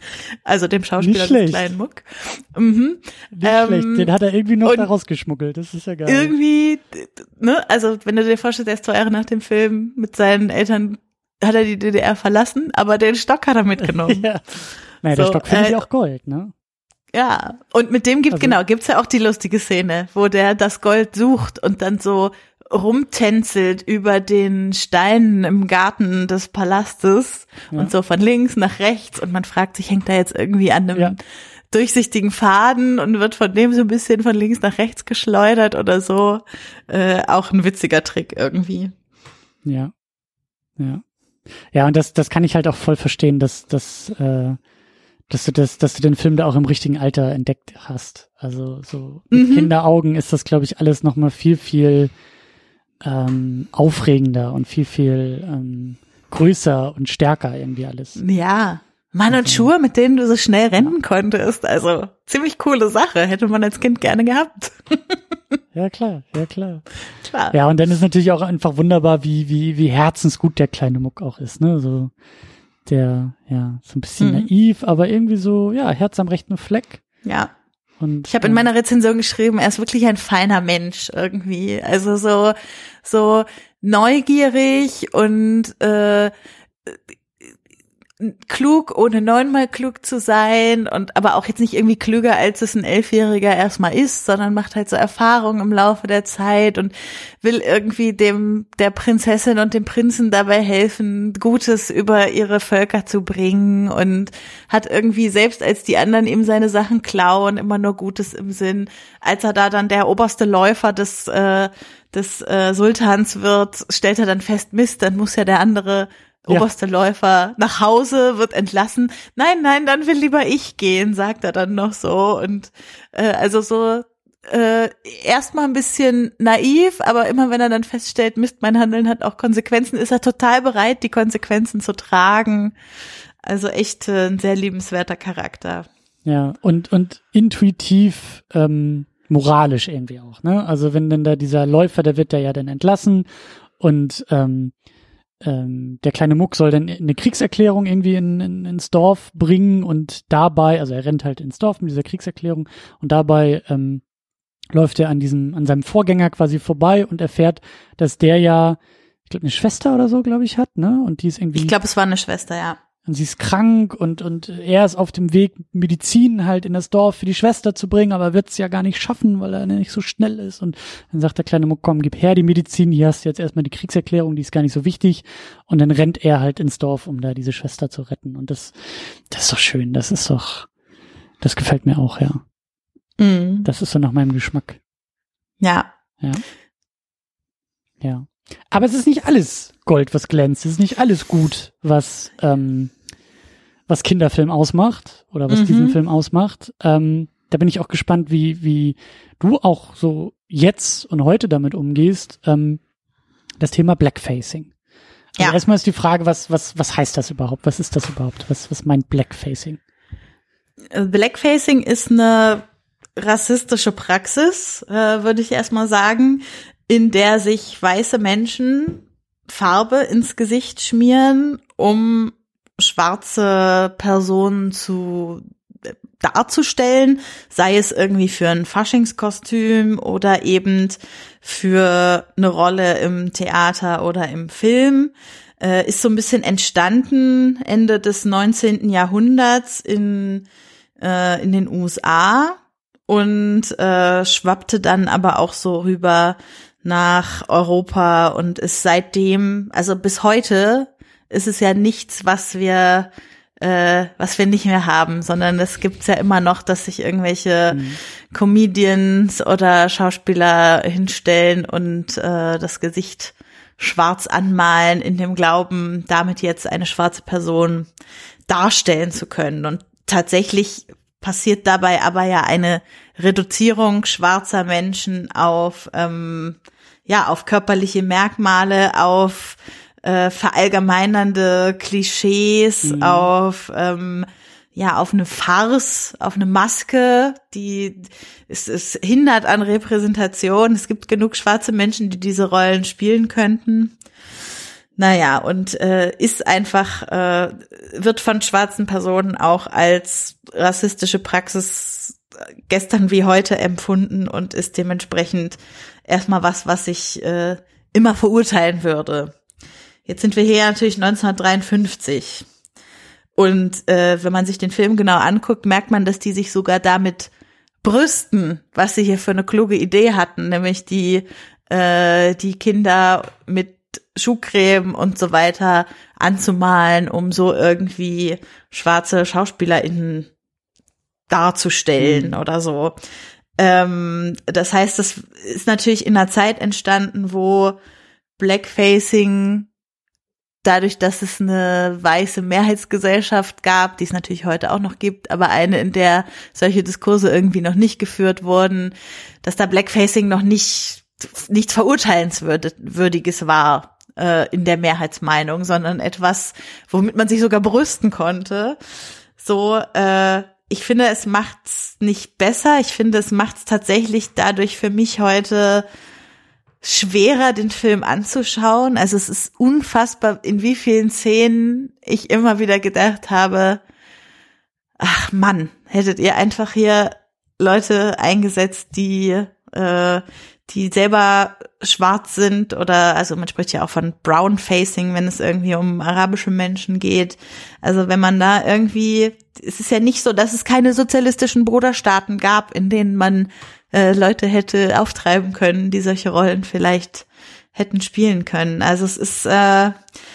also dem Schauspieler Nicht schlecht. des kleinen Muck. Mhm. Nicht Ähm, schlecht, den hat er irgendwie noch und da rausgeschmuggelt, das ist ja geil. Irgendwie, ne, also wenn du dir vorstellst, er ist zwei Jahre nach dem Film mit seinen Eltern, hat er die D D R verlassen, aber den Stock hat er mitgenommen. Ja. Naja, der So, Stock findet äh, ja auch Gold, ne? Ja, und mit dem gibt, Also- genau, gibt's ja auch die lustige Szene, wo der das Gold sucht und dann so rumtänzelt über den Steinen im Garten des Palastes Ja. und so von links nach rechts und man fragt sich, hängt da jetzt irgendwie an einem Ja. durchsichtigen Faden und wird von dem so ein bisschen von links nach rechts geschleudert oder so. Äh, auch ein witziger Trick irgendwie. Ja. Ja. Ja, und das, das kann ich halt auch voll verstehen, dass, dass, äh, dass du das, dass du den Film da auch im richtigen Alter entdeckt hast. Also so mit Mhm. Kinderaugen ist das, glaube ich, alles nochmal viel, viel ähm, aufregender und viel, viel ähm, größer und stärker irgendwie alles. Ja. Mann und Schuhe, mit denen du so schnell rennen konntest. Also ziemlich coole Sache. Hätte man als Kind gerne gehabt. Ja, klar, ja, klar. Klar. Ja, und dann ist natürlich auch einfach wunderbar, wie, wie, wie herzensgut der kleine Muck auch ist, ne, so, der, ja, so ein bisschen Mhm. naiv, aber irgendwie so, ja, Herz am rechten Fleck. Ja. Und Ich habe in ähm, meiner Rezension geschrieben, er ist wirklich ein feiner Mensch irgendwie. Also so so neugierig und äh, klug, ohne neunmal klug zu sein und aber auch jetzt nicht irgendwie klüger, als es ein Elfjähriger erstmal ist, sondern macht halt so Erfahrungen im Laufe der Zeit und will irgendwie dem der Prinzessin und dem Prinzen dabei helfen, Gutes über ihre Völker zu bringen und hat irgendwie, selbst als die anderen ihm seine Sachen klauen, immer nur Gutes im Sinn. Als er da dann der oberste Läufer des äh, des äh, Sultans wird, stellt er dann fest, Mist, dann muss ja der andere Ja. oberste Läufer nach Hause, wird entlassen. Nein, nein, dann will lieber ich gehen, sagt er dann noch so. Und äh, also so äh, erstmal ein bisschen naiv, aber immer wenn er dann feststellt, Mist, mein Handeln hat auch Konsequenzen, ist er total bereit, die Konsequenzen zu tragen. Also echt äh, ein sehr liebenswerter Charakter. ja, und, und intuitiv, ähm, moralisch irgendwie auch, ne, also wenn dann da dieser Läufer, der wird da ja dann entlassen und, ähm, ähm, der kleine Muck soll dann eine Kriegserklärung irgendwie in, in, ins Dorf bringen und dabei, also er rennt halt ins Dorf mit dieser Kriegserklärung und dabei ähm, läuft er an diesem, an seinem Vorgänger quasi vorbei und erfährt, dass der ja, ich glaube, eine Schwester oder so, glaube ich, hat, ne? Und die ist irgendwie. Ich glaube, es war eine Schwester, ja. Und sie ist krank und, und er ist auf dem Weg, Medizin halt in das Dorf für die Schwester zu bringen, aber wird es ja gar nicht schaffen, weil er nicht so schnell ist. Und dann sagt der kleine Muck, komm, gib her die Medizin, hier hast du jetzt erstmal die Kriegserklärung, die ist gar nicht so wichtig. Und dann rennt er halt ins Dorf, um da diese Schwester zu retten. Und das, das ist doch schön, das ist doch, das gefällt mir auch, ja. Mhm. Das ist so nach meinem Geschmack. Ja. Ja. Ja. Aber es ist nicht alles Gold, was glänzt. Es ist nicht alles gut, was, ähm, was Kinderfilm ausmacht oder was Mhm. diesen Film ausmacht. Ähm, da bin ich auch gespannt, wie, wie du auch so jetzt und heute damit umgehst. Ähm, das Thema Blackfacing. Also Ja. erstmal ist die Frage, was, was, was heißt das überhaupt? Was ist das überhaupt? Was, was meint Blackfacing? Blackfacing ist eine rassistische Praxis, äh, würde ich erstmal sagen, in der sich weiße Menschen Farbe ins Gesicht schmieren, um schwarze Personen zu darzustellen, sei es irgendwie für ein Faschingskostüm oder eben für eine Rolle im Theater oder im Film. Äh, ist so ein bisschen entstanden Ende des neunzehnten Jahrhunderts in äh, in den U S A und äh, schwappte dann aber auch so rüber nach Europa und ist seitdem, also bis heute, ist es ja nichts, was wir äh, was wir nicht mehr haben, sondern es gibt's ja immer noch, dass sich irgendwelche mhm. Comedians oder Schauspieler hinstellen und äh, das Gesicht schwarz anmalen, in dem Glauben, damit jetzt eine schwarze Person darstellen zu können. Und tatsächlich passiert dabei aber ja eine Reduzierung schwarzer Menschen auf ähm, ja auf körperliche Merkmale, auf äh, verallgemeinernde Klischees, mhm. auf ähm, ja auf eine Farce, auf eine Maske, die es, es hindert an Repräsentation. Es gibt genug schwarze Menschen, die diese Rollen spielen könnten. Naja, und äh, ist einfach, äh, wird von schwarzen Personen auch als rassistische Praxis gestern wie heute empfunden und ist dementsprechend erstmal was, was ich äh, immer verurteilen würde. Jetzt sind wir hier natürlich neunzehnhundertdreiundfünfzig. Und äh, wenn man sich den Film genau anguckt, merkt man, dass die sich sogar damit brüsten, was sie hier für eine kluge Idee hatten, nämlich die äh, die Kinder mit Schuhcreme und so weiter anzumalen, um so irgendwie schwarze SchauspielerInnen darzustellen mhm. oder so. Ähm, das heißt, das ist natürlich in einer Zeit entstanden, wo Blackfacing dadurch, dass es eine weiße Mehrheitsgesellschaft gab, die es natürlich heute auch noch gibt, aber eine, in der solche Diskurse irgendwie noch nicht geführt wurden, dass da Blackfacing noch nicht nichts Verurteilenswürdiges war äh, in der Mehrheitsmeinung, sondern etwas, womit man sich sogar brüsten konnte. So, äh, ich finde, es macht's nicht besser. Ich finde, es macht's tatsächlich dadurch für mich heute schwerer, den Film anzuschauen. Also es ist unfassbar, in wie vielen Szenen ich immer wieder gedacht habe, ach Mann, hättet ihr einfach hier Leute eingesetzt, die äh, die selber schwarz sind oder, also man spricht ja auch von Brown-Facing, wenn es irgendwie um arabische Menschen geht. Also wenn man da irgendwie, es ist ja nicht so, dass es keine sozialistischen Bruderstaaten gab, in denen man äh, Leute hätte auftreiben können, die solche Rollen vielleicht hätten spielen können. Also es ist äh,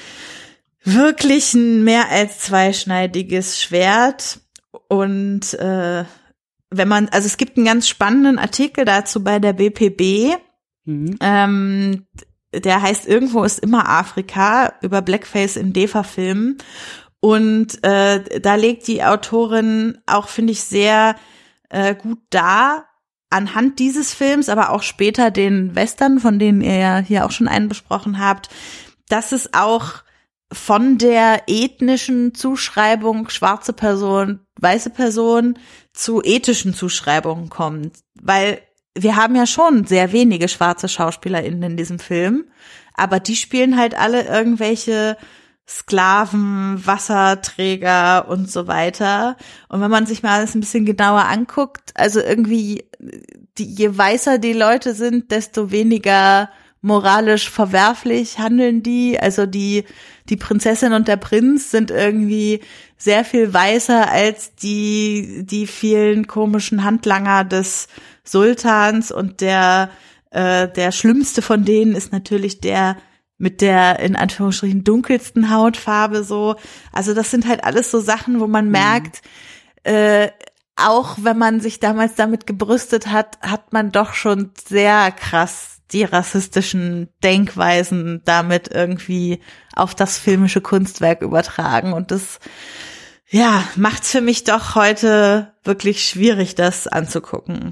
wirklich ein mehr als zweischneidiges Schwert und äh, wenn man, also es gibt einen ganz spannenden Artikel dazu bei der B P B, mhm. ähm, der heißt Irgendwo ist immer Afrika, über Blackface in DEFA-Filmen und äh, da legt die Autorin auch, finde ich, sehr äh, gut dar, anhand dieses Films, aber auch später den Western, von denen ihr ja hier auch schon einen besprochen habt, dass es auch von der ethnischen Zuschreibung schwarze Person, weiße Person zu ethischen Zuschreibungen kommt. Weil wir haben ja schon sehr wenige schwarze SchauspielerInnen in diesem Film, aber die spielen halt alle irgendwelche Sklaven, Wasserträger und so weiter. Und wenn man sich mal alles ein bisschen genauer anguckt, also irgendwie, die, je weißer die Leute sind, desto weniger moralisch verwerflich handeln die. Also die die Prinzessin und der Prinz sind irgendwie sehr viel weißer als die die vielen komischen Handlanger des Sultans und der äh, der schlimmste von denen ist natürlich der mit der in Anführungsstrichen dunkelsten Hautfarbe so. Also das sind halt alles so Sachen, wo man merkt, mhm. äh, auch wenn man sich damals damit gebrüstet hat, hat man doch schon sehr krass die rassistischen Denkweisen damit irgendwie auf das filmische Kunstwerk übertragen. Und das, ja, macht's für mich doch heute wirklich schwierig, das anzugucken.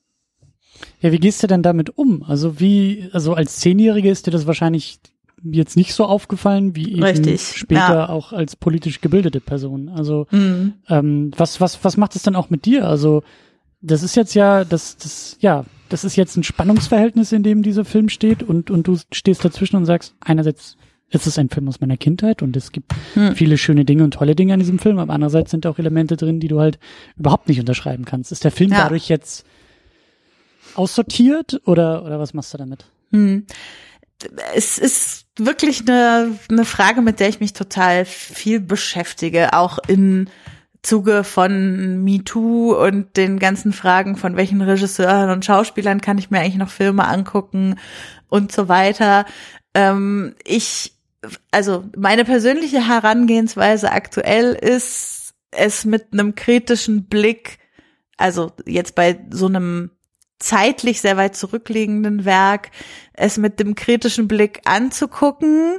Ja, wie gehst du denn damit um? Also wie, also als Zehnjährige ist dir das wahrscheinlich jetzt nicht so aufgefallen, wie eben Richtig, später ja. auch als politisch gebildete Person. Also mhm. ähm, was, was, was macht es dann auch mit dir? Also das ist jetzt ja, das, das, ja, das ist jetzt ein Spannungsverhältnis, in dem dieser Film steht und, und du stehst dazwischen und sagst, einerseits ist es ein Film aus meiner Kindheit und es gibt hm. viele schöne Dinge und tolle Dinge an diesem Film, aber andererseits sind auch Elemente drin, die du halt überhaupt nicht unterschreiben kannst. Ist der Film ja. dadurch jetzt aussortiert oder, oder was machst du damit? Hm. Es ist wirklich eine, eine Frage, mit der ich mich total viel beschäftige, auch in Zuge von MeToo und den ganzen Fragen, von welchen Regisseuren und Schauspielern kann ich mir eigentlich noch Filme angucken und so weiter. Ähm, ich, also meine persönliche Herangehensweise aktuell ist, es mit einem kritischen Blick, also jetzt bei so einem zeitlich sehr weit zurückliegenden Werk, es mit dem kritischen Blick anzugucken.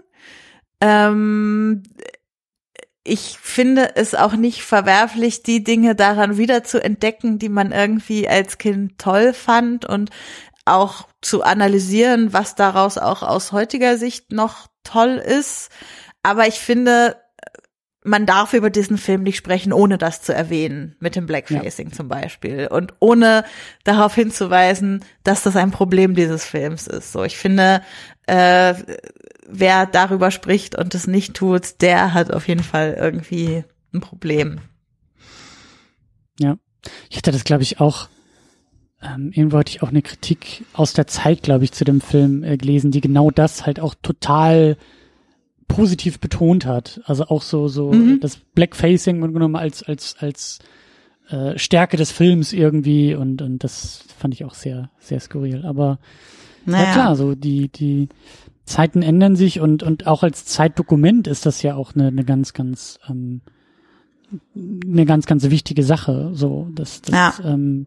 Ähm, Ich finde es auch nicht verwerflich, die Dinge daran wieder zu entdecken, die man irgendwie als Kind toll fand und auch zu analysieren, was daraus auch aus heutiger Sicht noch toll ist. Aber ich finde, man darf über diesen Film nicht sprechen, ohne das zu erwähnen, mit dem Blackfacing ja. zum Beispiel. Und ohne darauf hinzuweisen, dass das ein Problem dieses Films ist. So, ich finde, äh, wer darüber spricht und es nicht tut, der hat auf jeden Fall irgendwie ein Problem. Ja, ich hatte das, glaube ich, auch, ähm, irgendwo hatte ich auch eine Kritik aus der Zeit, glaube ich, zu dem Film äh, gelesen, die genau das halt auch total positiv betont hat. Also auch so so mhm. das Blackfacing genommen als als als äh, Stärke des Films irgendwie und und das fand ich auch sehr sehr skurril. Aber naja. ja klar, so die die Zeiten ändern sich und und auch als Zeitdokument ist das ja auch eine eine ganz ganz ähm, eine ganz ganz wichtige Sache. So das das ja. ähm,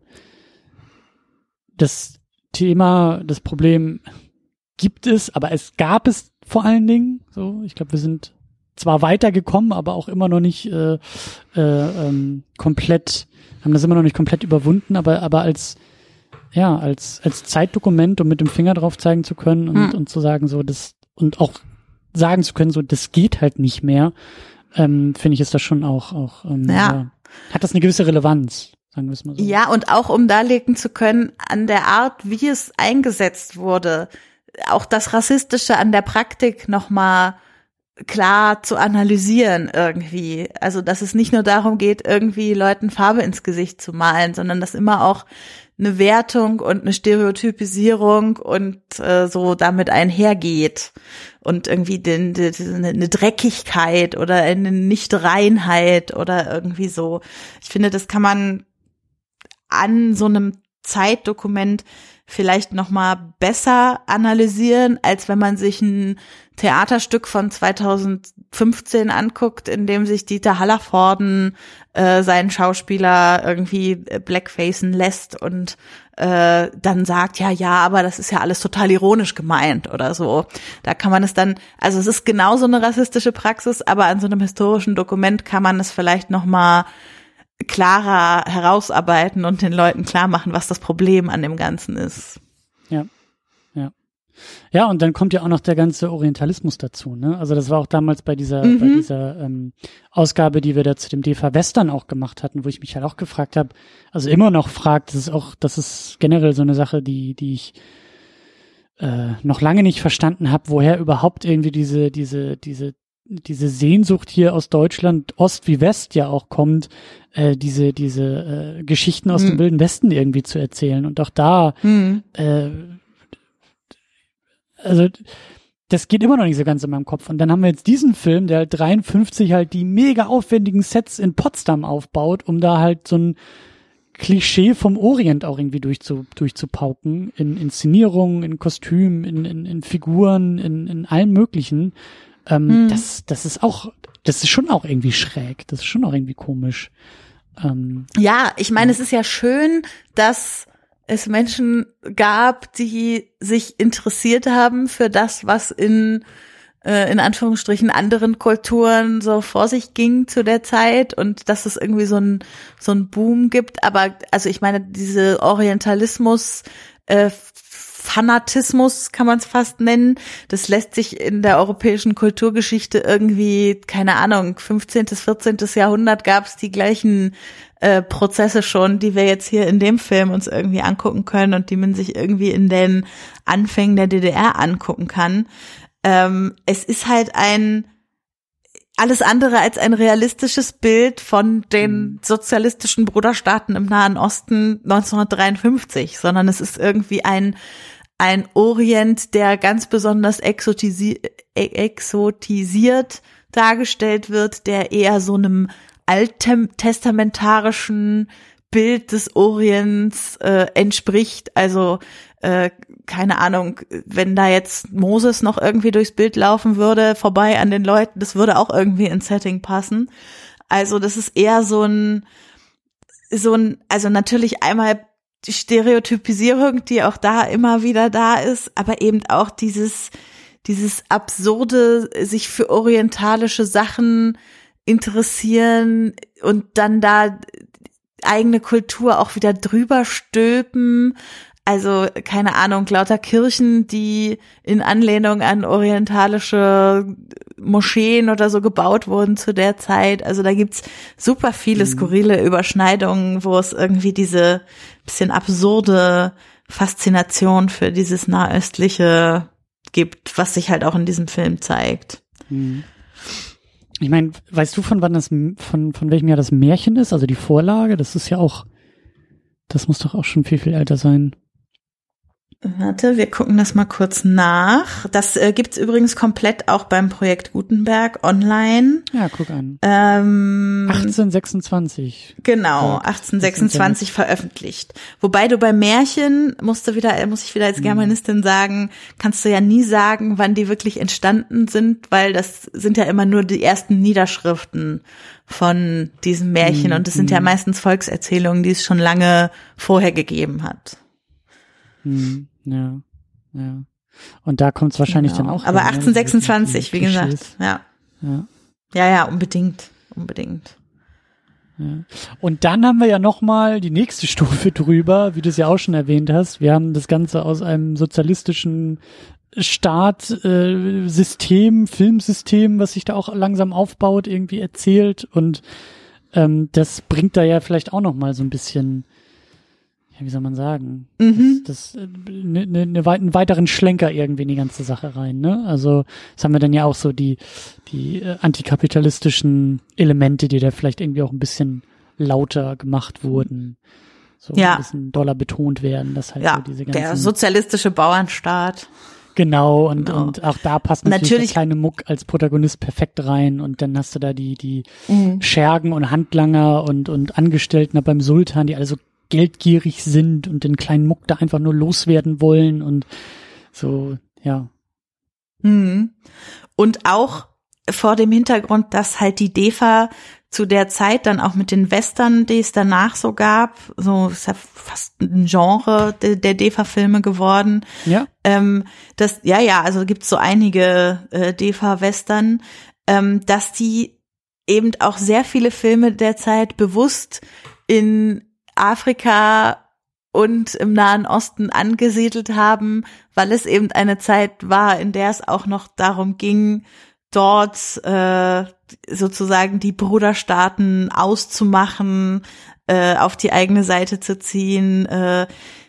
das Thema, das Problem gibt es, aber es gab es vor allen Dingen, so, ich glaube, wir sind zwar weitergekommen, aber auch immer noch nicht äh, äh, ähm, komplett, haben das immer noch nicht komplett überwunden, aber aber als ja als als Zeitdokument, um mit dem Finger drauf zeigen zu können und hm. und zu sagen so das und auch sagen zu können so das geht halt nicht mehr, ähm, finde ich ist das schon auch auch ähm, ja. ja, hat das eine gewisse Relevanz. Sagen wir es mal so. Ja, und auch um darlegen zu können an der Art, wie es eingesetzt wurde, auch das Rassistische an der Praktik nochmal klar zu analysieren irgendwie. Also, dass es nicht nur darum geht, irgendwie Leuten Farbe ins Gesicht zu malen, sondern dass immer auch eine Wertung und eine Stereotypisierung und äh, so damit einhergeht und irgendwie den, die, eine Dreckigkeit oder eine Nichtreinheit oder irgendwie so. Ich finde, das kann man an so einem Zeitdokument vielleicht noch mal besser analysieren, als wenn man sich ein Theaterstück von zweitausendfünfzehn anguckt, in dem sich Dieter Hallervorden äh, seinen Schauspieler irgendwie blackfacen lässt und äh, dann sagt, ja, ja, aber das ist ja alles total ironisch gemeint oder so. Da kann man es dann, also es ist genauso eine rassistische Praxis, aber an so einem historischen Dokument kann man es vielleicht noch mal klarer herausarbeiten und den Leuten klar machen, was das Problem an dem Ganzen ist. Ja, ja. Ja, und dann kommt ja auch noch der ganze Orientalismus dazu, ne? Also das war auch damals bei dieser, mhm. bei dieser ähm, Ausgabe, die wir da zu dem D E F A Western auch gemacht hatten, wo ich mich halt auch gefragt habe, also immer noch fragt, das ist auch, das ist generell so eine Sache, die, die ich äh, noch lange nicht verstanden habe, woher überhaupt irgendwie diese, diese, diese diese Sehnsucht hier aus Deutschland, Ost wie West ja auch kommt, äh, diese diese äh, Geschichten aus hm. dem Wilden Westen irgendwie zu erzählen. Und auch da, hm. äh, also das geht immer noch nicht so ganz in meinem Kopf. Und dann haben wir jetzt diesen Film, der halt dreiundfünfzig halt die mega aufwendigen Sets in Potsdam aufbaut, um da halt so ein Klischee vom Orient auch irgendwie durchzu, durchzupauken, in Inszenierungen, in Kostümen, in, in, in Figuren, in, in allem Möglichen. Ähm, hm. das, das ist auch, das ist schon auch irgendwie schräg. Das ist schon auch irgendwie komisch. Ähm, ja, ich meine, ja. Es ist ja schön, dass es Menschen gab, die sich interessiert haben für das, was in, äh, in Anführungsstrichen anderen Kulturen so vor sich ging zu der Zeit und dass es irgendwie so ein, so ein Boom gibt. Aber, also ich meine, diese Orientalismus, äh, Fanatismus kann man es fast nennen. Das lässt sich in der europäischen Kulturgeschichte irgendwie, keine Ahnung, fünfzehntes, vierzehntes Jahrhundert gab es die gleichen äh, Prozesse schon, die wir jetzt hier in dem Film uns irgendwie angucken können und die man sich irgendwie in den Anfängen der D D R angucken kann. Ähm, es ist halt ein alles andere als ein realistisches Bild von den sozialistischen Bruderstaaten im Nahen Osten neunzehnhundertdreiundfünfzig, sondern es ist irgendwie ein ein Orient, der ganz besonders exotisi- exotisiert dargestellt wird, der eher so einem alttestamentarischen Bild des Orients äh, entspricht. Also äh, keine Ahnung, wenn da jetzt Moses noch irgendwie durchs Bild laufen würde, vorbei an den Leuten, das würde auch irgendwie ins Setting passen. Also das ist eher so ein, so ein, also natürlich einmal die Stereotypisierung, die auch da immer wieder da ist, aber eben auch dieses, dieses absurde, sich für orientalische Sachen interessieren und dann da eigene Kultur auch wieder drüber stülpen. also keine Ahnung, lauter Kirchen, die in Anlehnung an orientalische Moscheen oder so gebaut wurden zu der Zeit. Also da gibt's super viele skurrile Überschneidungen, wo es irgendwie diese bisschen absurde Faszination für dieses Nahöstliche gibt, was sich halt auch in diesem Film zeigt. Ich meine, weißt du, von wann das, von, von welchem Jahr das Märchen ist? Also die Vorlage, das ist ja auch, das muss doch auch schon viel, viel älter sein. Warte, wir gucken das mal kurz nach. Das äh, gibt's übrigens komplett auch beim Projekt Gutenberg online. Ja, guck an. Ähm, achtzehnhundertsechsundzwanzig. Genau, achtzehnhundertsechsundzwanzig veröffentlicht. Wobei du bei Märchen, musst du wieder, muss ich wieder als Germanistin sagen, kannst du ja nie sagen, wann die wirklich entstanden sind, weil das sind ja immer nur die ersten Niederschriften von diesem Märchen mhm. und es sind ja meistens Volkserzählungen, die es schon lange vorher gegeben hat. Mhm. Ja, ja. Und da kommt es wahrscheinlich genau. dann auch. Aber hin, achtzehnhundertsechsundzwanzig, ne? wie gesagt. Ja. Ja. Ja, ja, unbedingt. Unbedingt. Ja. Und dann haben wir ja nochmal die nächste Stufe drüber, wie du es ja auch schon erwähnt hast. Wir haben das Ganze aus einem sozialistischen Staat, äh, System, Filmsystem, was sich da auch langsam aufbaut, irgendwie erzählt. Und ähm, das bringt da ja vielleicht auch nochmal so ein bisschen, ja, wie soll man sagen, Mhm. das, das ne, ne, ne, einen weiteren Schlenker irgendwie in die ganze Sache rein, ne? Also das haben wir dann ja auch so die die äh, antikapitalistischen Elemente, die da vielleicht irgendwie auch ein bisschen lauter gemacht wurden, so Ja. ein bisschen doller betont werden, dass halt Ja, so diese ganzen der sozialistische Bauernstaat. genau und Genau. und auch da passt natürlich, Natürlich- der kleine Muck als Protagonist perfekt rein und dann hast du da die die Mhm. Schergen und Handlanger und und Angestellten da beim Sultan, die alle so geldgierig sind und den kleinen Muck da einfach nur loswerden wollen und so, ja. Mhm. Und auch vor dem Hintergrund, dass halt die D E F A zu der Zeit dann auch mit den Western, die es danach so gab, so ist ja fast ein Genre der, der D E F A-Filme geworden. Ja. Ähm, das, ja, ja, also gibt's so einige äh, D E F A-Western, ähm, dass die eben auch sehr viele Filme der Zeit bewusst in Afrika und im Nahen Osten angesiedelt haben, weil es eben eine Zeit war, in der es auch noch darum ging, dort äh, sozusagen die Bruderstaaten auszumachen, äh, auf die eigene Seite zu ziehen, äh,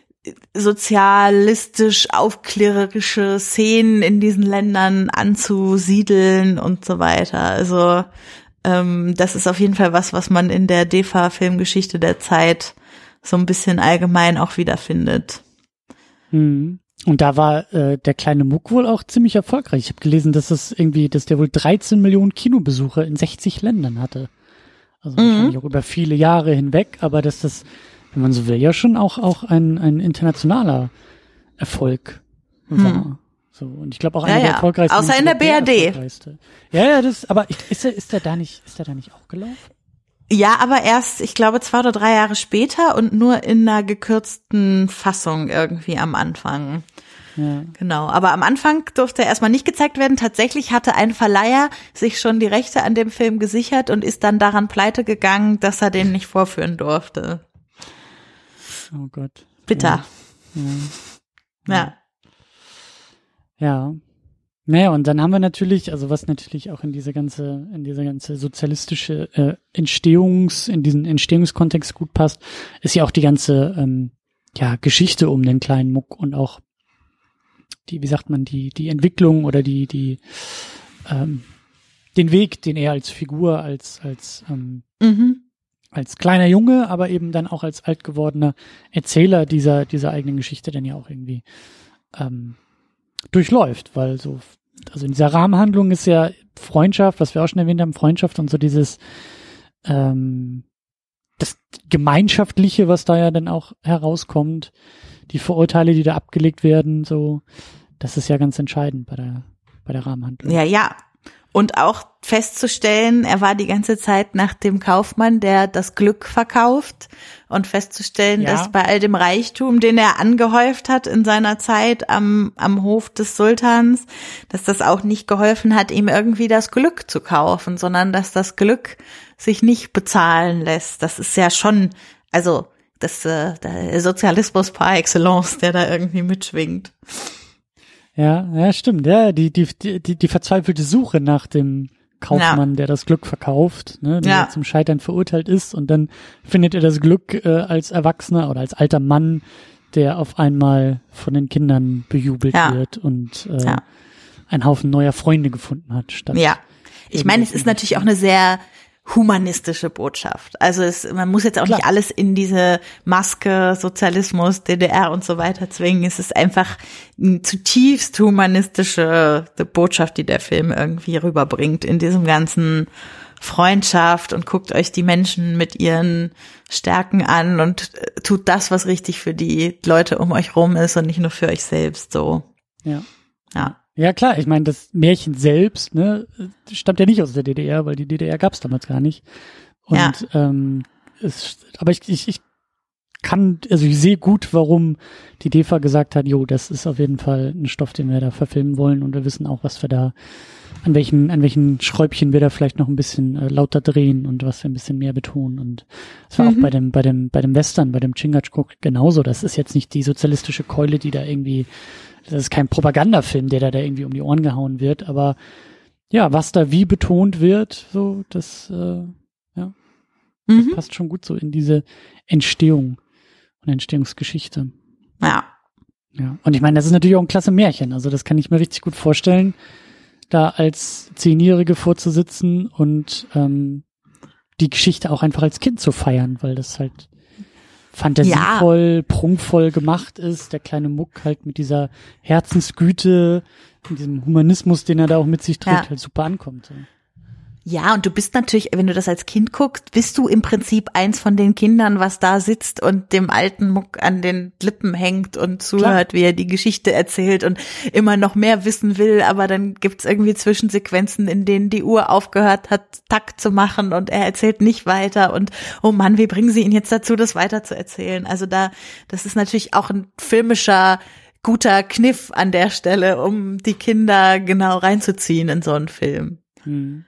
sozialistisch aufklärerische Szenen in diesen Ländern anzusiedeln und so weiter. Also ähm, das ist auf jeden Fall was, was man in der D E F A-Filmgeschichte der Zeit so ein bisschen allgemein auch wiederfindet. Mhm. Und da war äh, der kleine Muck wohl auch ziemlich erfolgreich. Ich habe gelesen, dass es irgendwie, dass der wohl dreizehn Millionen Kinobesucher in sechzig Ländern hatte. Also Mhm. wahrscheinlich auch über viele Jahre hinweg, aber dass das, wenn man so will, ja schon auch auch ein ein internationaler Erfolg war. Hm. So, und ich glaube auch Ja, einer der ja. erfolgreichsten. Außer in der B R D. erfolgreichste. Ja, ja, das, aber ich, ist er, ist er da nicht, ist er da nicht auch gelaufen? Ja, aber erst, ich glaube, zwei oder drei Jahre später und nur in einer gekürzten Fassung irgendwie am Anfang. Ja. Genau, aber am Anfang durfte er erstmal nicht gezeigt werden. Tatsächlich hatte ein Verleiher sich schon die Rechte an dem Film gesichert und ist dann daran pleite gegangen, dass er den nicht vorführen durfte. Oh Gott. Bitter. Ja. Ja. ja. Ja. Naja, und dann haben wir natürlich, also was natürlich auch in diese ganze, in diese ganze sozialistische äh, Entstehungs, in diesen Entstehungskontext gut passt, ist ja auch die ganze ähm, ja, Geschichte um den kleinen Muck und auch die, wie sagt man, die, die Entwicklung oder die, die, ähm, den Weg, den er als Figur, als, als, ähm, Mhm. als kleiner Junge, aber eben dann auch als alt gewordener Erzähler dieser, dieser eigenen Geschichte dann ja auch irgendwie ähm, durchläuft, weil so, also in dieser Rahmenhandlung ist ja Freundschaft, was wir auch schon erwähnt haben, Freundschaft und so dieses ähm, das Gemeinschaftliche, was da ja dann auch herauskommt, die Vorurteile, die da abgelegt werden, so, das ist ja ganz entscheidend bei der bei der Rahmenhandlung. Ja, ja. Und auch festzustellen, er war die ganze Zeit nach dem Kaufmann, der das Glück verkauft, und festzustellen, Ja. dass bei all dem Reichtum, den er angehäuft hat in seiner Zeit am, am Hof des Sultans, dass das auch nicht geholfen hat, ihm irgendwie das Glück zu kaufen, sondern dass das Glück sich nicht bezahlen lässt. Das ist ja schon, also das äh, der Sozialismus par excellence, der da irgendwie mitschwingt. Ja, ja, stimmt. Ja, die die die die verzweifelte Suche nach dem Kaufmann, ja. der das Glück verkauft, ne, der ja. zum Scheitern verurteilt ist, und dann findet er das Glück äh, als Erwachsener oder als alter Mann, der auf einmal von den Kindern bejubelt ja. wird und äh, ja. einen Haufen neuer Freunde gefunden hat. Statt ja, ich meine, es ist natürlich auch eine sehr humanistische Botschaft. Also es, man muss jetzt auch Klar. nicht alles in diese Maske, Sozialismus, D D R und so weiter zwingen. Es ist einfach eine zutiefst humanistische Botschaft, die der Film irgendwie rüberbringt in diesem ganzen Freundschaft, und guckt euch die Menschen mit ihren Stärken an und tut das, was richtig für die Leute um euch rum ist und nicht nur für euch selbst, so. Ja. Ja. Ja, klar, ich meine, das Märchen selbst, ne, stammt ja nicht aus der D D R, weil die D D R gab es damals gar nicht. Und ja. ähm, es, aber ich, ich, ich kann, also ich sehe gut, warum die D E F A gesagt hat, jo, das ist auf jeden Fall ein Stoff, den wir da verfilmen wollen, und wir wissen auch, was wir da, an welchen, an welchen Schräubchen wir da vielleicht noch ein bisschen äh, lauter drehen und was wir ein bisschen mehr betonen. Und es war mhm. auch bei dem, bei dem, bei dem Western, bei dem Chingachgook genauso. Das ist jetzt nicht die sozialistische Keule, die da irgendwie, das ist kein Propagandafilm, der da, da irgendwie um die Ohren gehauen wird, aber ja, was da wie betont wird, so, das, äh, ja, das mhm. passt schon gut so in diese Entstehung und Entstehungsgeschichte. Ja. Ja. Und ich meine, das ist natürlich auch ein klasse Märchen, also das kann ich mir richtig gut vorstellen, da als Zehnjährige vorzusitzen und ähm, die Geschichte auch einfach als Kind zu feiern, weil das halt fantasievoll, ja. prunkvoll gemacht ist, der kleine Muck halt mit dieser Herzensgüte, mit diesem Humanismus, den er da auch mit sich trägt, ja. halt super ankommt. So. Ja, und du bist natürlich, wenn du das als Kind guckst, bist du im Prinzip eins von den Kindern, was da sitzt und dem alten Muck an den Lippen hängt und zuhört, Klar. wie er die Geschichte erzählt und immer noch mehr wissen will, aber dann gibt's irgendwie Zwischensequenzen, in denen die Uhr aufgehört hat, Takt zu machen, und er erzählt nicht weiter, und oh Mann, wie bringen sie ihn jetzt dazu, das weiter zu erzählen? Also da, das ist natürlich auch ein filmischer guter Kniff an der Stelle, um die Kinder genau reinzuziehen in so einen Film. Hm.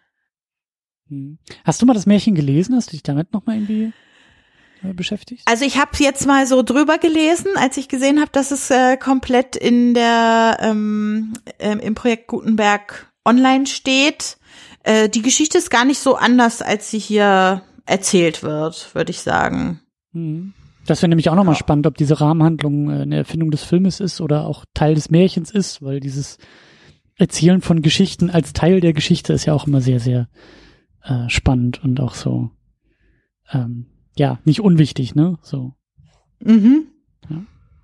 Hast du mal das Märchen gelesen? Hast du dich damit nochmal irgendwie äh, beschäftigt? Also ich habe jetzt mal so drüber gelesen, als ich gesehen habe, dass es äh, komplett in der ähm, äh, im Projekt Gutenberg online steht. Äh, die Geschichte ist gar nicht so anders, als sie hier erzählt wird, würde ich sagen. Mhm. Das wäre nämlich auch nochmal ja. spannend, ob diese Rahmenhandlung äh, eine Erfindung des Filmes ist oder auch Teil des Märchens ist, weil dieses Erzählen von Geschichten als Teil der Geschichte ist ja auch immer sehr, sehr Äh, spannend und auch so, ähm, ja, nicht unwichtig, ne, so. Mhm. Ja.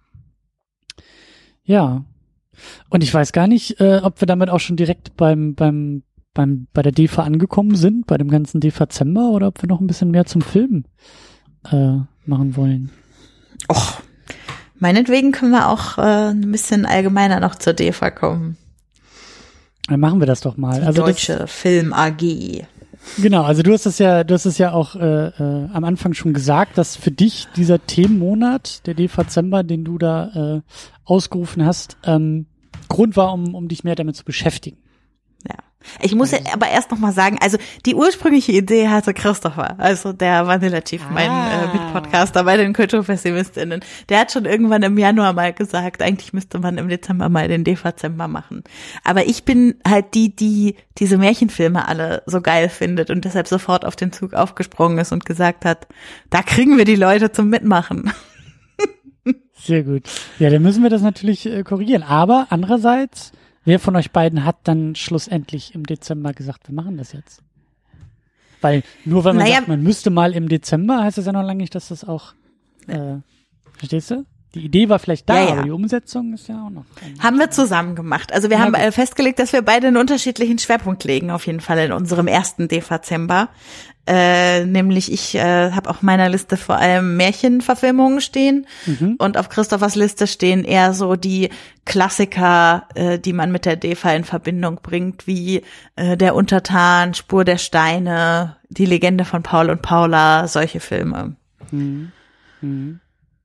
ja. Und ich weiß gar nicht, äh, ob wir damit auch schon direkt beim, beim, beim, bei der D E F A angekommen sind, bei dem ganzen D E F A-Zember, oder ob wir noch ein bisschen mehr zum Film, äh, machen wollen. Och, meinetwegen können wir auch, äh, ein bisschen allgemeiner noch zur D E F A kommen. Dann machen wir das doch mal. Die also Deutsche das, Film A G. Genau, also du hast es ja, du hast es ja auch äh, äh, am Anfang schon gesagt, dass für dich dieser Themenmonat, der D E F A-Zember, den du da äh, ausgerufen hast, ähm, Grund war, um, um dich mehr damit zu beschäftigen. Ja. Ich muss ja aber erst noch mal sagen, also die ursprüngliche Idee hatte Christopher, also der Vanilla-Chief, ah. mein äh, Mitpodcaster bei den Kulturpessimistinnen. Der hat schon irgendwann im Januar mal gesagt, eigentlich müsste man im Dezember mal den D E F A-Zember machen. Aber ich bin halt die, die diese Märchenfilme alle so geil findet und deshalb sofort auf den Zug aufgesprungen ist und gesagt hat, da kriegen wir die Leute zum Mitmachen. Sehr gut. Ja, dann müssen wir das natürlich äh, korrigieren. Aber andererseits, wer von euch beiden hat dann schlussendlich im Dezember gesagt, wir machen das jetzt? Weil nur weil man naja, sagt, man müsste mal im Dezember, heißt das ja noch lange nicht, dass das auch, äh, verstehst du? Die Idee war vielleicht da, ja, ja. aber die Umsetzung ist ja auch noch. Haben wir zusammen gemacht. Also wir Na, haben gut. festgelegt, dass wir beide einen unterschiedlichen Schwerpunkt legen, auf jeden Fall in unserem ersten D E F A-Zember. Äh, nämlich ich äh, habe auf meiner Liste vor allem Märchenverfilmungen stehen mhm. und auf Christophers Liste stehen eher so die Klassiker, äh, die man mit der D E F A in Verbindung bringt, wie äh, Der Untertan, Spur der Steine, Die Legende von Paul und Paula, solche Filme. Mhm. Mhm.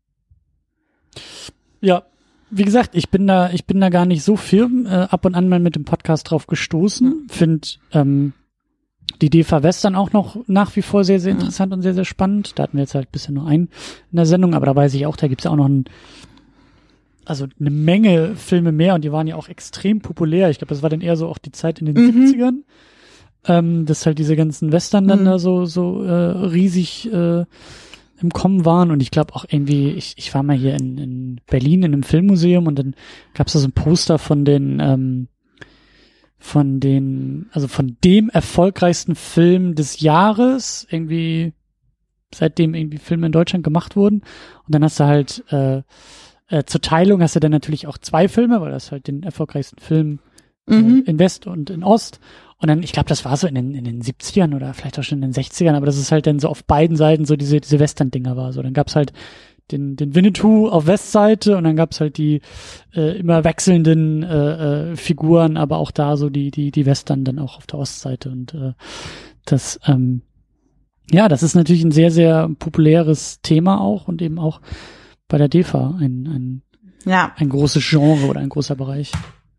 Ja, wie gesagt, ich bin da, ich bin da gar nicht so firm, äh, ab und an mal mit dem Podcast drauf gestoßen, finde ähm, die D E F A-Western auch noch nach wie vor sehr, sehr interessant mhm. und sehr, sehr spannend. Da hatten wir jetzt halt bisher nur einen in der Sendung, aber da weiß ich auch, da gibt's auch noch ein, also eine Menge Filme mehr und die waren ja auch extrem populär. Ich glaube, das war dann eher so auch die Zeit in den mhm. siebzigern, ähm, dass halt diese ganzen Western dann mhm. da so, so äh, riesig äh, im Kommen waren und ich glaube auch irgendwie, ich, ich war mal hier in, in Berlin in einem Filmmuseum und dann gab's da so ein Poster von den ähm, von den, also von dem erfolgreichsten Film des Jahres, irgendwie, seitdem irgendwie Filme in Deutschland gemacht wurden. Und dann hast du halt, äh, äh zur Teilung hast du dann natürlich auch zwei Filme, weil das halt den erfolgreichsten Film mhm. äh, in West und in Ost. Und dann, ich glaube, das war so in den, in den siebzigern oder vielleicht auch schon in den sechzigern, aber das ist halt dann so auf beiden Seiten so diese, diese Western-Dinger war. So, dann gab's halt den, den Winnetou auf Westseite und dann gab's halt die äh, immer wechselnden äh, äh, Figuren, aber auch da so die die die Western dann auch auf der Ostseite und äh, das ähm, ja, das ist natürlich ein sehr sehr populäres Thema auch und eben auch bei der D E F A ein ein ja. ein großes Genre oder ein großer Bereich.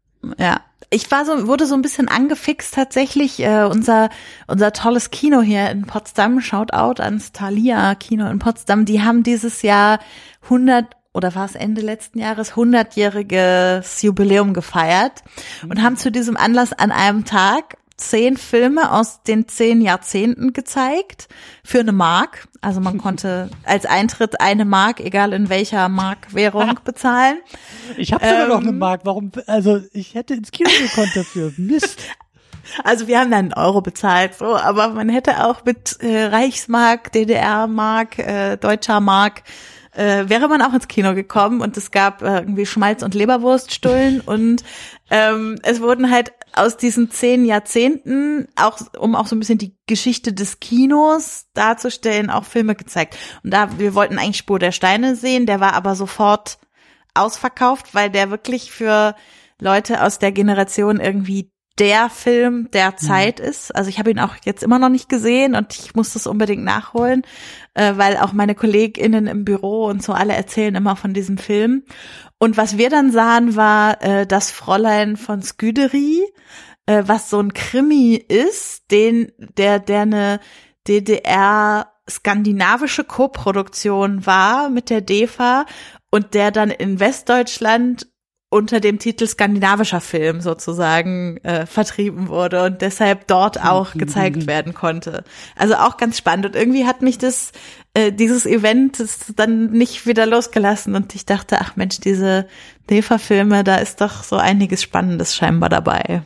Ja, ich war so, wurde so ein bisschen angefixt tatsächlich, äh, unser, unser tolles Kino hier in Potsdam, Shoutout ans Thalia Kino in Potsdam, die haben dieses Jahr hundert, oder war es Ende letzten Jahres, hundertjähriges Jubiläum gefeiert und mhm. haben zu diesem Anlass an einem Tag zehn Filme aus den zehn Jahrzehnten gezeigt für eine Mark. Also man konnte als Eintritt eine Mark, egal in welcher Markwährung, bezahlen. Ich habe sogar ähm, noch eine Mark. Warum? Also ich hätte ins Kino gekonnt dafür. Mist. Also wir haben dann einen Euro bezahlt, so, aber man hätte auch mit äh, Reichsmark, D D R-Mark, äh, deutscher Mark äh, wäre man auch ins Kino gekommen und es gab äh, irgendwie Schmalz- und Leberwurststullen und ähm, es wurden halt aus diesen zehn Jahrzehnten, auch um auch so ein bisschen die Geschichte des Kinos darzustellen, auch Filme gezeigt. Und da, wir wollten eigentlich Spur der Steine sehen, der war aber sofort ausverkauft, weil der wirklich für Leute aus der Generation irgendwie der Film der Zeit mhm. ist. Also ich habe ihn auch jetzt immer noch nicht gesehen und ich muss das unbedingt nachholen, äh, weil auch meine KollegInnen im Büro und so alle erzählen immer von diesem Film. Und was wir dann sahen, war äh, das Fräulein von Sküdery, äh, was so ein Krimi ist, den der der eine D D R-skandinavische Koproduktion war mit der D E F A und der dann in Westdeutschland unter dem Titel skandinavischer Film sozusagen äh, vertrieben wurde und deshalb dort auch gezeigt werden konnte. Also auch ganz spannend und irgendwie hat mich das äh, dieses Event das dann nicht wieder losgelassen und ich dachte, ach Mensch, diese D E F A-Filme, da ist doch so einiges Spannendes scheinbar dabei.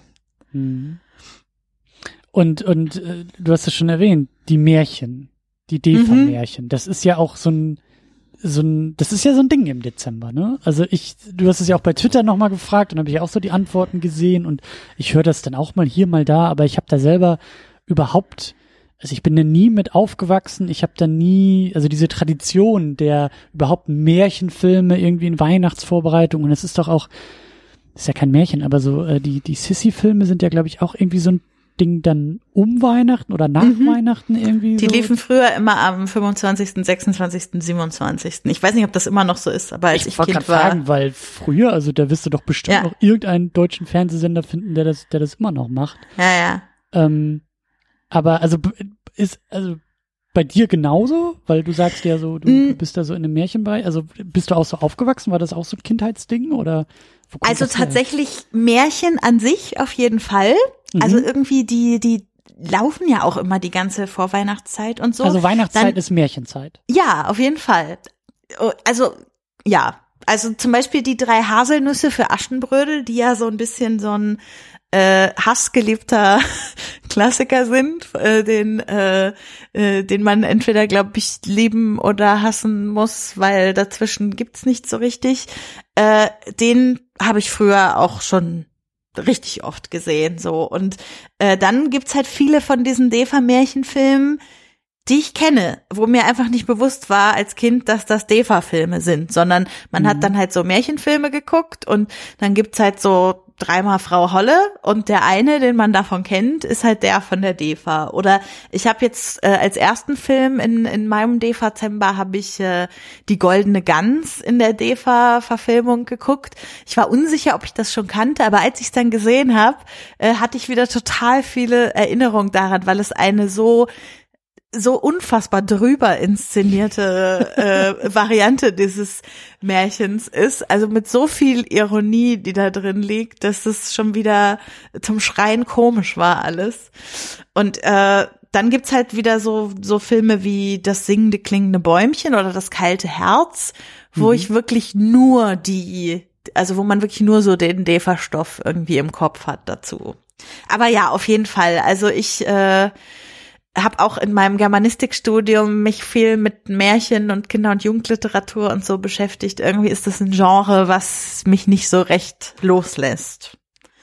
Und und äh, du hast es schon erwähnt, die Märchen, die D E F A-Märchen, mhm. das ist ja auch so ein so ein, das ist ja so ein Ding im Dezember, ne? Also ich, du hast es ja auch bei Twitter nochmal gefragt und habe ich auch so die Antworten gesehen und ich höre das dann auch mal hier, mal da, aber ich habe da selber überhaupt, also ich bin da nie mit aufgewachsen, ich habe da nie, also diese Tradition der überhaupt Märchenfilme irgendwie in Weihnachtsvorbereitung und es ist doch auch, ist ja kein Märchen, aber so äh, die die Sissy-Filme sind ja, glaube ich, auch irgendwie so ein Ding dann um Weihnachten oder nach mhm. Weihnachten irgendwie Die so? liefen früher immer am fünfundzwanzigsten, sechsundzwanzigsten, siebenundzwanzigsten Ich weiß nicht, ob das immer noch so ist, aber als ich, ich Kind war. Fragen, weil früher, also da wirst du doch bestimmt ja. noch irgendeinen deutschen Fernsehsender finden, der das, der das immer noch macht. Ja, ja. Ähm, aber also ist also bei dir genauso, weil du sagst ja so, du, mm. du bist da so in einem Märchenbereich. Also bist du auch so aufgewachsen? War das auch so ein Kindheitsding oder? Wo kommt also das her? Tatsächlich Märchen an sich auf jeden Fall. Also irgendwie die, die laufen ja auch immer die ganze Vorweihnachtszeit und so. Also Weihnachtszeit Dann, ist Märchenzeit. Ja, auf jeden Fall. Also, ja. Also zum Beispiel die drei Haselnüsse für Aschenbrödel, die ja so ein bisschen so ein äh, hassgeliebter Klassiker sind, äh, den, äh, äh, den man entweder, glaube ich, lieben oder hassen muss, weil dazwischen gibt's nicht so richtig. Äh, den habe ich früher auch schon richtig oft gesehen, so. Und äh, dann gibt's halt viele von diesen D E F A-Märchenfilmen, die ich kenne, wo mir einfach nicht bewusst war als Kind, dass das D E F A-Filme sind, sondern man mhm. hat dann halt so Märchenfilme geguckt und dann gibt's halt so dreimal Frau Holle und der eine, den man davon kennt, ist halt der von der D E F A. Oder ich habe jetzt äh, als ersten Film in in meinem D E F A-Zember habe ich äh, die Goldene Gans in der D E F A-Verfilmung geguckt. Ich war unsicher, ob ich das schon kannte, aber als ich es dann gesehen habe, äh, hatte ich wieder total viele Erinnerungen daran, weil es eine so so unfassbar drüber inszenierte äh, Variante dieses Märchens ist, also mit so viel Ironie, die da drin liegt, dass es schon wieder zum Schreien komisch war alles. Und äh, dann gibt's halt wieder so so Filme wie Das singende klingende Bäumchen oder Das kalte Herz, wo mhm. ich wirklich nur die, also wo man wirklich nur so den D E F A-Stoff irgendwie im Kopf hat dazu. Aber ja, auf jeden Fall. Also ich äh, habe auch in meinem Germanistikstudium mich viel mit Märchen und Kinder- und Jugendliteratur und so beschäftigt. Irgendwie ist das ein Genre, was mich nicht so recht loslässt.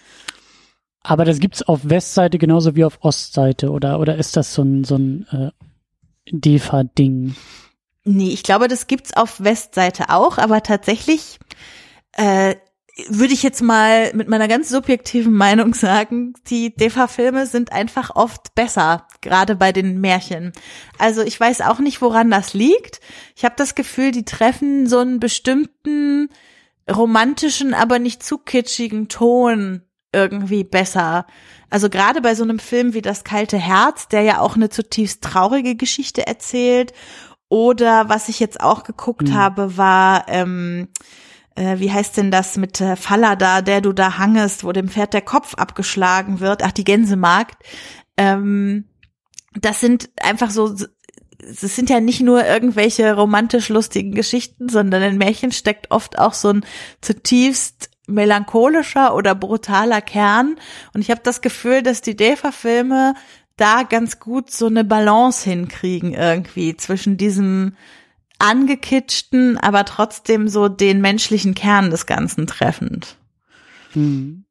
Aber das gibt's auf Westseite genauso wie auf Ostseite, oder oder ist das so ein so ein äh, D E F A-Ding? Nee, ich glaube, das gibt's auf Westseite auch, aber tatsächlich äh, würde ich jetzt mal mit meiner ganz subjektiven Meinung sagen, die D E F A-Filme sind einfach oft besser, gerade bei den Märchen. Also ich weiß auch nicht, woran das liegt. Ich habe das Gefühl, die treffen so einen bestimmten romantischen, aber nicht zu kitschigen Ton irgendwie besser. Also gerade bei so einem Film wie Das kalte Herz, der ja auch eine zutiefst traurige Geschichte erzählt. Oder was ich jetzt auch geguckt mhm. habe, war ähm, Äh, wie heißt denn das mit äh, Fallada, der du da hangest, wo dem Pferd der Kopf abgeschlagen wird? Ach, die Gänsemarkt. Ähm, das sind einfach so, es sind ja nicht nur irgendwelche romantisch lustigen Geschichten, sondern in Märchen steckt oft auch so ein zutiefst melancholischer oder brutaler Kern. Und ich habe das Gefühl, dass die D E F A-Filme da ganz gut so eine Balance hinkriegen irgendwie zwischen diesem angekitschten, aber trotzdem so den menschlichen Kern des Ganzen treffend. Hm.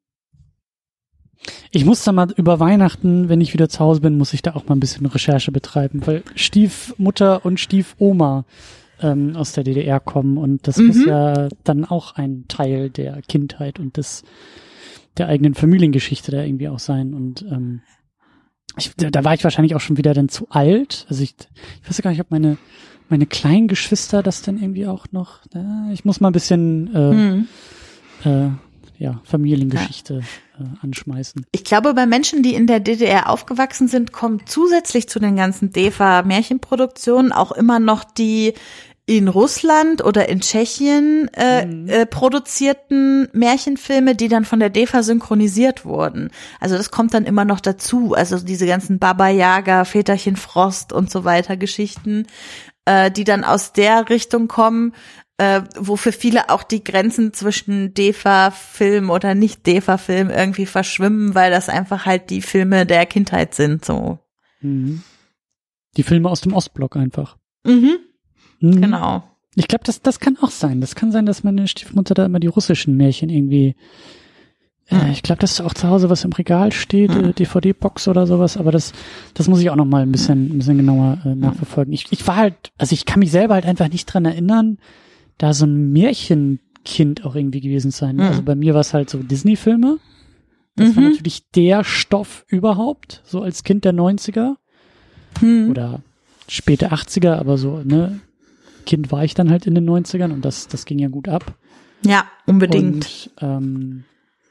Ich muss da mal über Weihnachten, wenn ich wieder zu Hause bin, muss ich da auch mal ein bisschen Recherche betreiben, weil Stiefmutter und Stiefoma ähm, aus der D D R kommen und das mhm. muss ja dann auch ein Teil der Kindheit und des der eigenen Familiengeschichte da irgendwie auch sein und ähm, ich, da, da war ich wahrscheinlich auch schon wieder dann zu alt. Also ich, ich weiß gar nicht, ob meine meine kleinen Geschwister das dann irgendwie auch noch, äh, ich muss mal ein bisschen äh, hm. äh, ja, Familiengeschichte ja. Äh, anschmeißen. Ich glaube, bei Menschen, die in der D D R aufgewachsen sind, kommt zusätzlich zu den ganzen D E F A-Märchenproduktionen auch immer noch die in Russland oder in Tschechien äh, mhm. äh, produzierten Märchenfilme, die dann von der D E F A synchronisiert wurden. Also das kommt dann immer noch dazu. Also diese ganzen Baba Yaga, Väterchen Frost und so weiter Geschichten, äh, die dann aus der Richtung kommen, äh, wo für viele auch die Grenzen zwischen D E F A-Film oder nicht-D E F A-Film irgendwie verschwimmen, weil das einfach halt die Filme der Kindheit sind. So. Mhm. Die Filme aus dem Ostblock einfach. Mhm. Mhm. Genau. Ich glaube, das, das kann auch sein. Das kann sein, dass meine Stiefmutter da immer die russischen Märchen irgendwie, äh, mhm. ich glaube, dass da auch zu Hause was im Regal steht, mhm. äh, D V D-Box oder sowas, aber das, das muss ich auch noch mal ein bisschen, ein bisschen genauer äh, nachverfolgen. Ich, ich war halt, also ich kann mich selber halt einfach nicht dran erinnern, da so ein Märchenkind auch irgendwie gewesen sein. Mhm. Also bei mir war es halt so Disney-Filme. Das mhm. war natürlich der Stoff überhaupt, so als Kind der neunziger mhm. oder späte achtziger, aber so, ne, Kind war ich dann halt in den neunzigern und das, das ging ja gut ab. Ja, unbedingt. Und, ähm,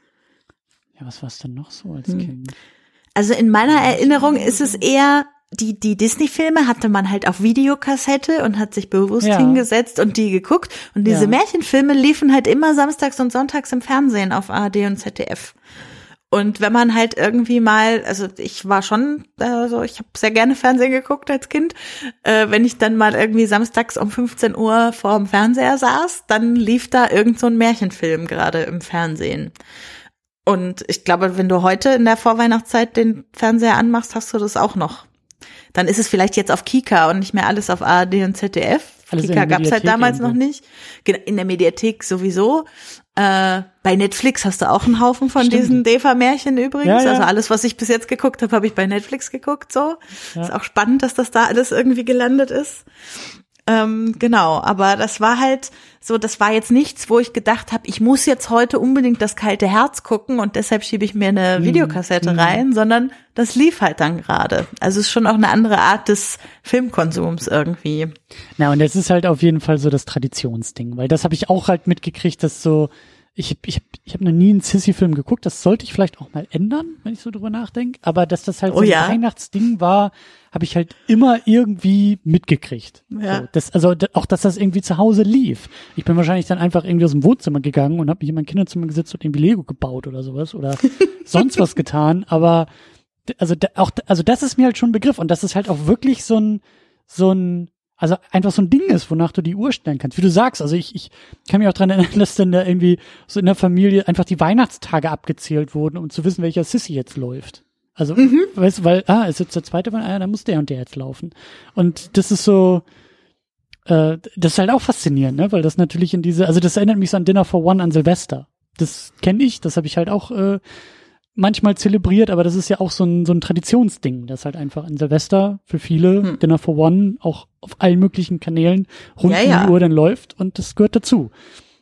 ja, was war es denn noch so als hm. Kind? Also in meiner Erinnerung ist es eher, die, die Disney-Filme hatte man halt auf Videokassette und hat sich bewusst ja. hingesetzt und die geguckt. Und diese ja. Märchenfilme liefen halt immer samstags und sonntags im Fernsehen auf A R D und Z D F. Und wenn man halt irgendwie mal, also ich war schon, also ich habe sehr gerne Fernsehen geguckt als Kind, äh, wenn ich dann mal irgendwie samstags um fünfzehn Uhr vor dem Fernseher saß, dann lief da irgend so ein Märchenfilm gerade im Fernsehen. Und ich glaube, wenn du heute in der Vorweihnachtszeit den Fernseher anmachst, hast du das auch noch. Dann ist es vielleicht jetzt auf Kika und nicht mehr alles auf A R D und Z D F. Alles Kika gab's halt damals irgendwo. Noch nicht. In der Mediathek sowieso. Äh, bei Netflix hast du auch einen Haufen von Stimmt. diesen D E F A-Märchen übrigens. Ja, ja. Also alles, was ich bis jetzt geguckt habe, habe ich bei Netflix geguckt. So ja. Ist auch spannend, dass das da alles irgendwie gelandet ist. Ähm, genau, aber das war halt so, das war jetzt nichts, wo ich gedacht habe, ich muss jetzt heute unbedingt das kalte Herz gucken und deshalb schiebe ich mir eine Mhm. Videokassette Mhm. rein, sondern das lief halt dann gerade. Also es ist schon auch eine andere Art des Filmkonsums irgendwie. Na, und das ist halt auf jeden Fall so das Traditionsding, weil das habe ich auch halt mitgekriegt, dass so, ich ich hab, ich hab noch nie einen Sissy-Film geguckt, das sollte ich vielleicht auch mal ändern, wenn ich so drüber nachdenke, aber dass das halt Oh so ein ja. Weihnachtsding war, habe ich halt immer irgendwie mitgekriegt. Ja. So, das, also d- auch, dass das irgendwie zu Hause lief. Ich bin wahrscheinlich dann einfach irgendwie aus dem Wohnzimmer gegangen und habe mich in mein Kinderzimmer gesetzt und irgendwie Lego gebaut oder sowas oder sonst was getan, aber d- also d- auch also das ist mir halt schon ein Begriff und das ist halt auch wirklich so ein so ein also einfach so ein Ding ist, wonach du die Uhr stellen kannst. Wie du sagst, also ich, ich kann mich auch dran erinnern, dass dann da irgendwie so in der Familie einfach die Weihnachtstage abgezählt wurden, um zu wissen, welcher Sissy jetzt läuft. Also, Mhm. weißt du, weil, ah, ist jetzt der zweite Weihnachten, ah, dann muss der und der jetzt laufen. Und das ist so, äh, das ist halt auch faszinierend, ne, weil das natürlich in diese, also das erinnert mich so an Dinner for One an Silvester. Das kenne ich, das habe ich halt auch äh, manchmal zelebriert, aber das ist ja auch so ein, so ein Traditionsding, das halt einfach an Silvester für viele Hm. Dinner for One auch auf allen möglichen Kanälen rund Ja, um ja. die Uhr dann läuft und das gehört dazu.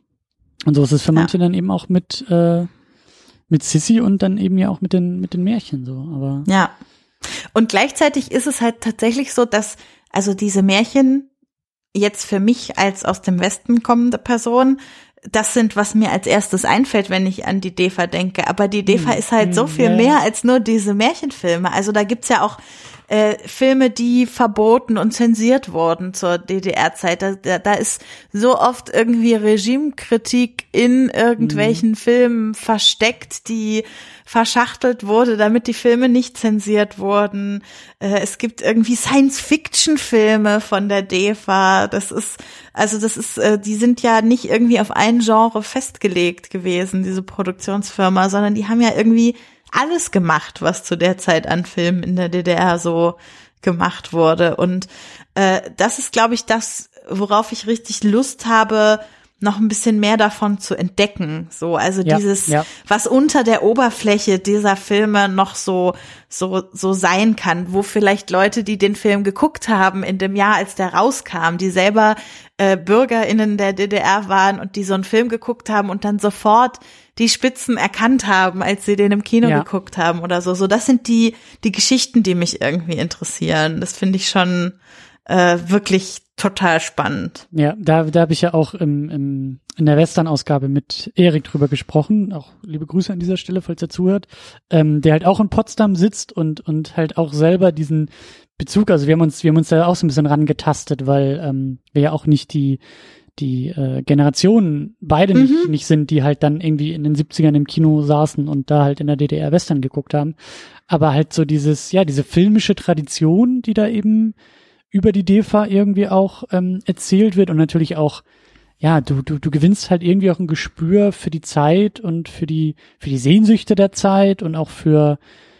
Und so ist es für Ja. manche dann eben auch mit äh, mit Sissy und dann eben ja auch mit den mit den Märchen so, aber Ja. Und gleichzeitig ist es halt tatsächlich so, dass also diese Märchen jetzt für mich als aus dem Westen kommende Person, das sind, was mir als erstes einfällt, wenn ich an die D E F A denke. Aber die D E F A Hm, ist halt so hm, viel ja, ja. mehr als nur diese Märchenfilme. Also da gibt's ja auch äh, Filme, die verboten und zensiert wurden zur D D R-Zeit. Da, da, da ist so oft irgendwie Regimekritik in irgendwelchen Filmen versteckt, die verschachtelt wurde, damit die Filme nicht zensiert wurden. Äh, es gibt irgendwie Science-Fiction-Filme von der D E F A. Das ist, also das ist, äh, die sind ja nicht irgendwie auf ein Genre festgelegt gewesen, diese Produktionsfirma, sondern die haben ja irgendwie alles gemacht, was zu der Zeit an Filmen in der D D R so gemacht wurde. Und äh, das ist, glaube ich, das, worauf ich richtig Lust habe, noch ein bisschen mehr davon zu entdecken. So, also Ja, dieses, ja. was unter der Oberfläche dieser Filme noch so, so, so sein kann, wo vielleicht Leute, die den Film geguckt haben in dem Jahr, als der rauskam, die selber äh, BürgerInnen der D D R waren und die so einen Film geguckt haben und dann sofort die Spitzen erkannt haben, als sie den im Kino Ja. geguckt haben oder so. So, das sind die, die Geschichten, die mich irgendwie interessieren. Das finde ich schon äh, wirklich total spannend. Ja, da, da habe ich ja auch im, im, in der Western-Ausgabe mit Erik drüber gesprochen. Auch liebe Grüße an dieser Stelle, falls er zuhört. Ähm, der halt auch in Potsdam sitzt und, und halt auch selber diesen Bezug, also wir haben uns, wir haben uns da auch so ein bisschen rangetastet, weil ähm, wir ja auch nicht die, die äh, Generationen beide nicht, Mhm. nicht sind, die halt dann irgendwie in den siebzigern im Kino saßen und da halt in der D D R Western geguckt haben. Aber halt so dieses, ja, diese filmische Tradition, die da eben über die D E F A irgendwie auch ähm, erzählt wird und natürlich auch, ja, du, du, du gewinnst halt irgendwie auch ein Gespür für die Zeit und für die, für die Sehnsüchte der Zeit und auch für,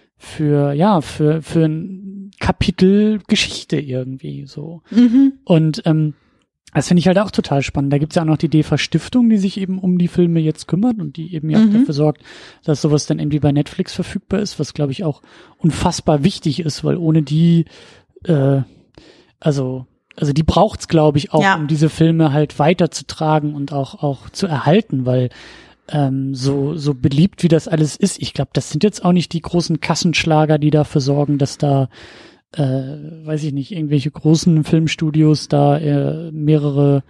für, ja, für, für ein Kapitel Geschichte irgendwie so. Mhm. Und ähm, das finde ich halt auch total spannend. Da gibt's ja auch noch die D E F A-Stiftung, die sich eben um die Filme jetzt kümmert und die eben ja auch Mhm. dafür sorgt, dass sowas dann irgendwie bei Netflix verfügbar ist, was glaube ich auch unfassbar wichtig ist, weil ohne die, äh, also also die braucht's glaube ich auch, Ja. um diese Filme halt weiterzutragen und auch auch zu erhalten, weil ähm, so so beliebt wie das alles ist, ich glaube, das sind jetzt auch nicht die großen Kassenschlager, die dafür sorgen, dass da äh, weiß ich nicht, irgendwelche großen Filmstudios da äh, mehrere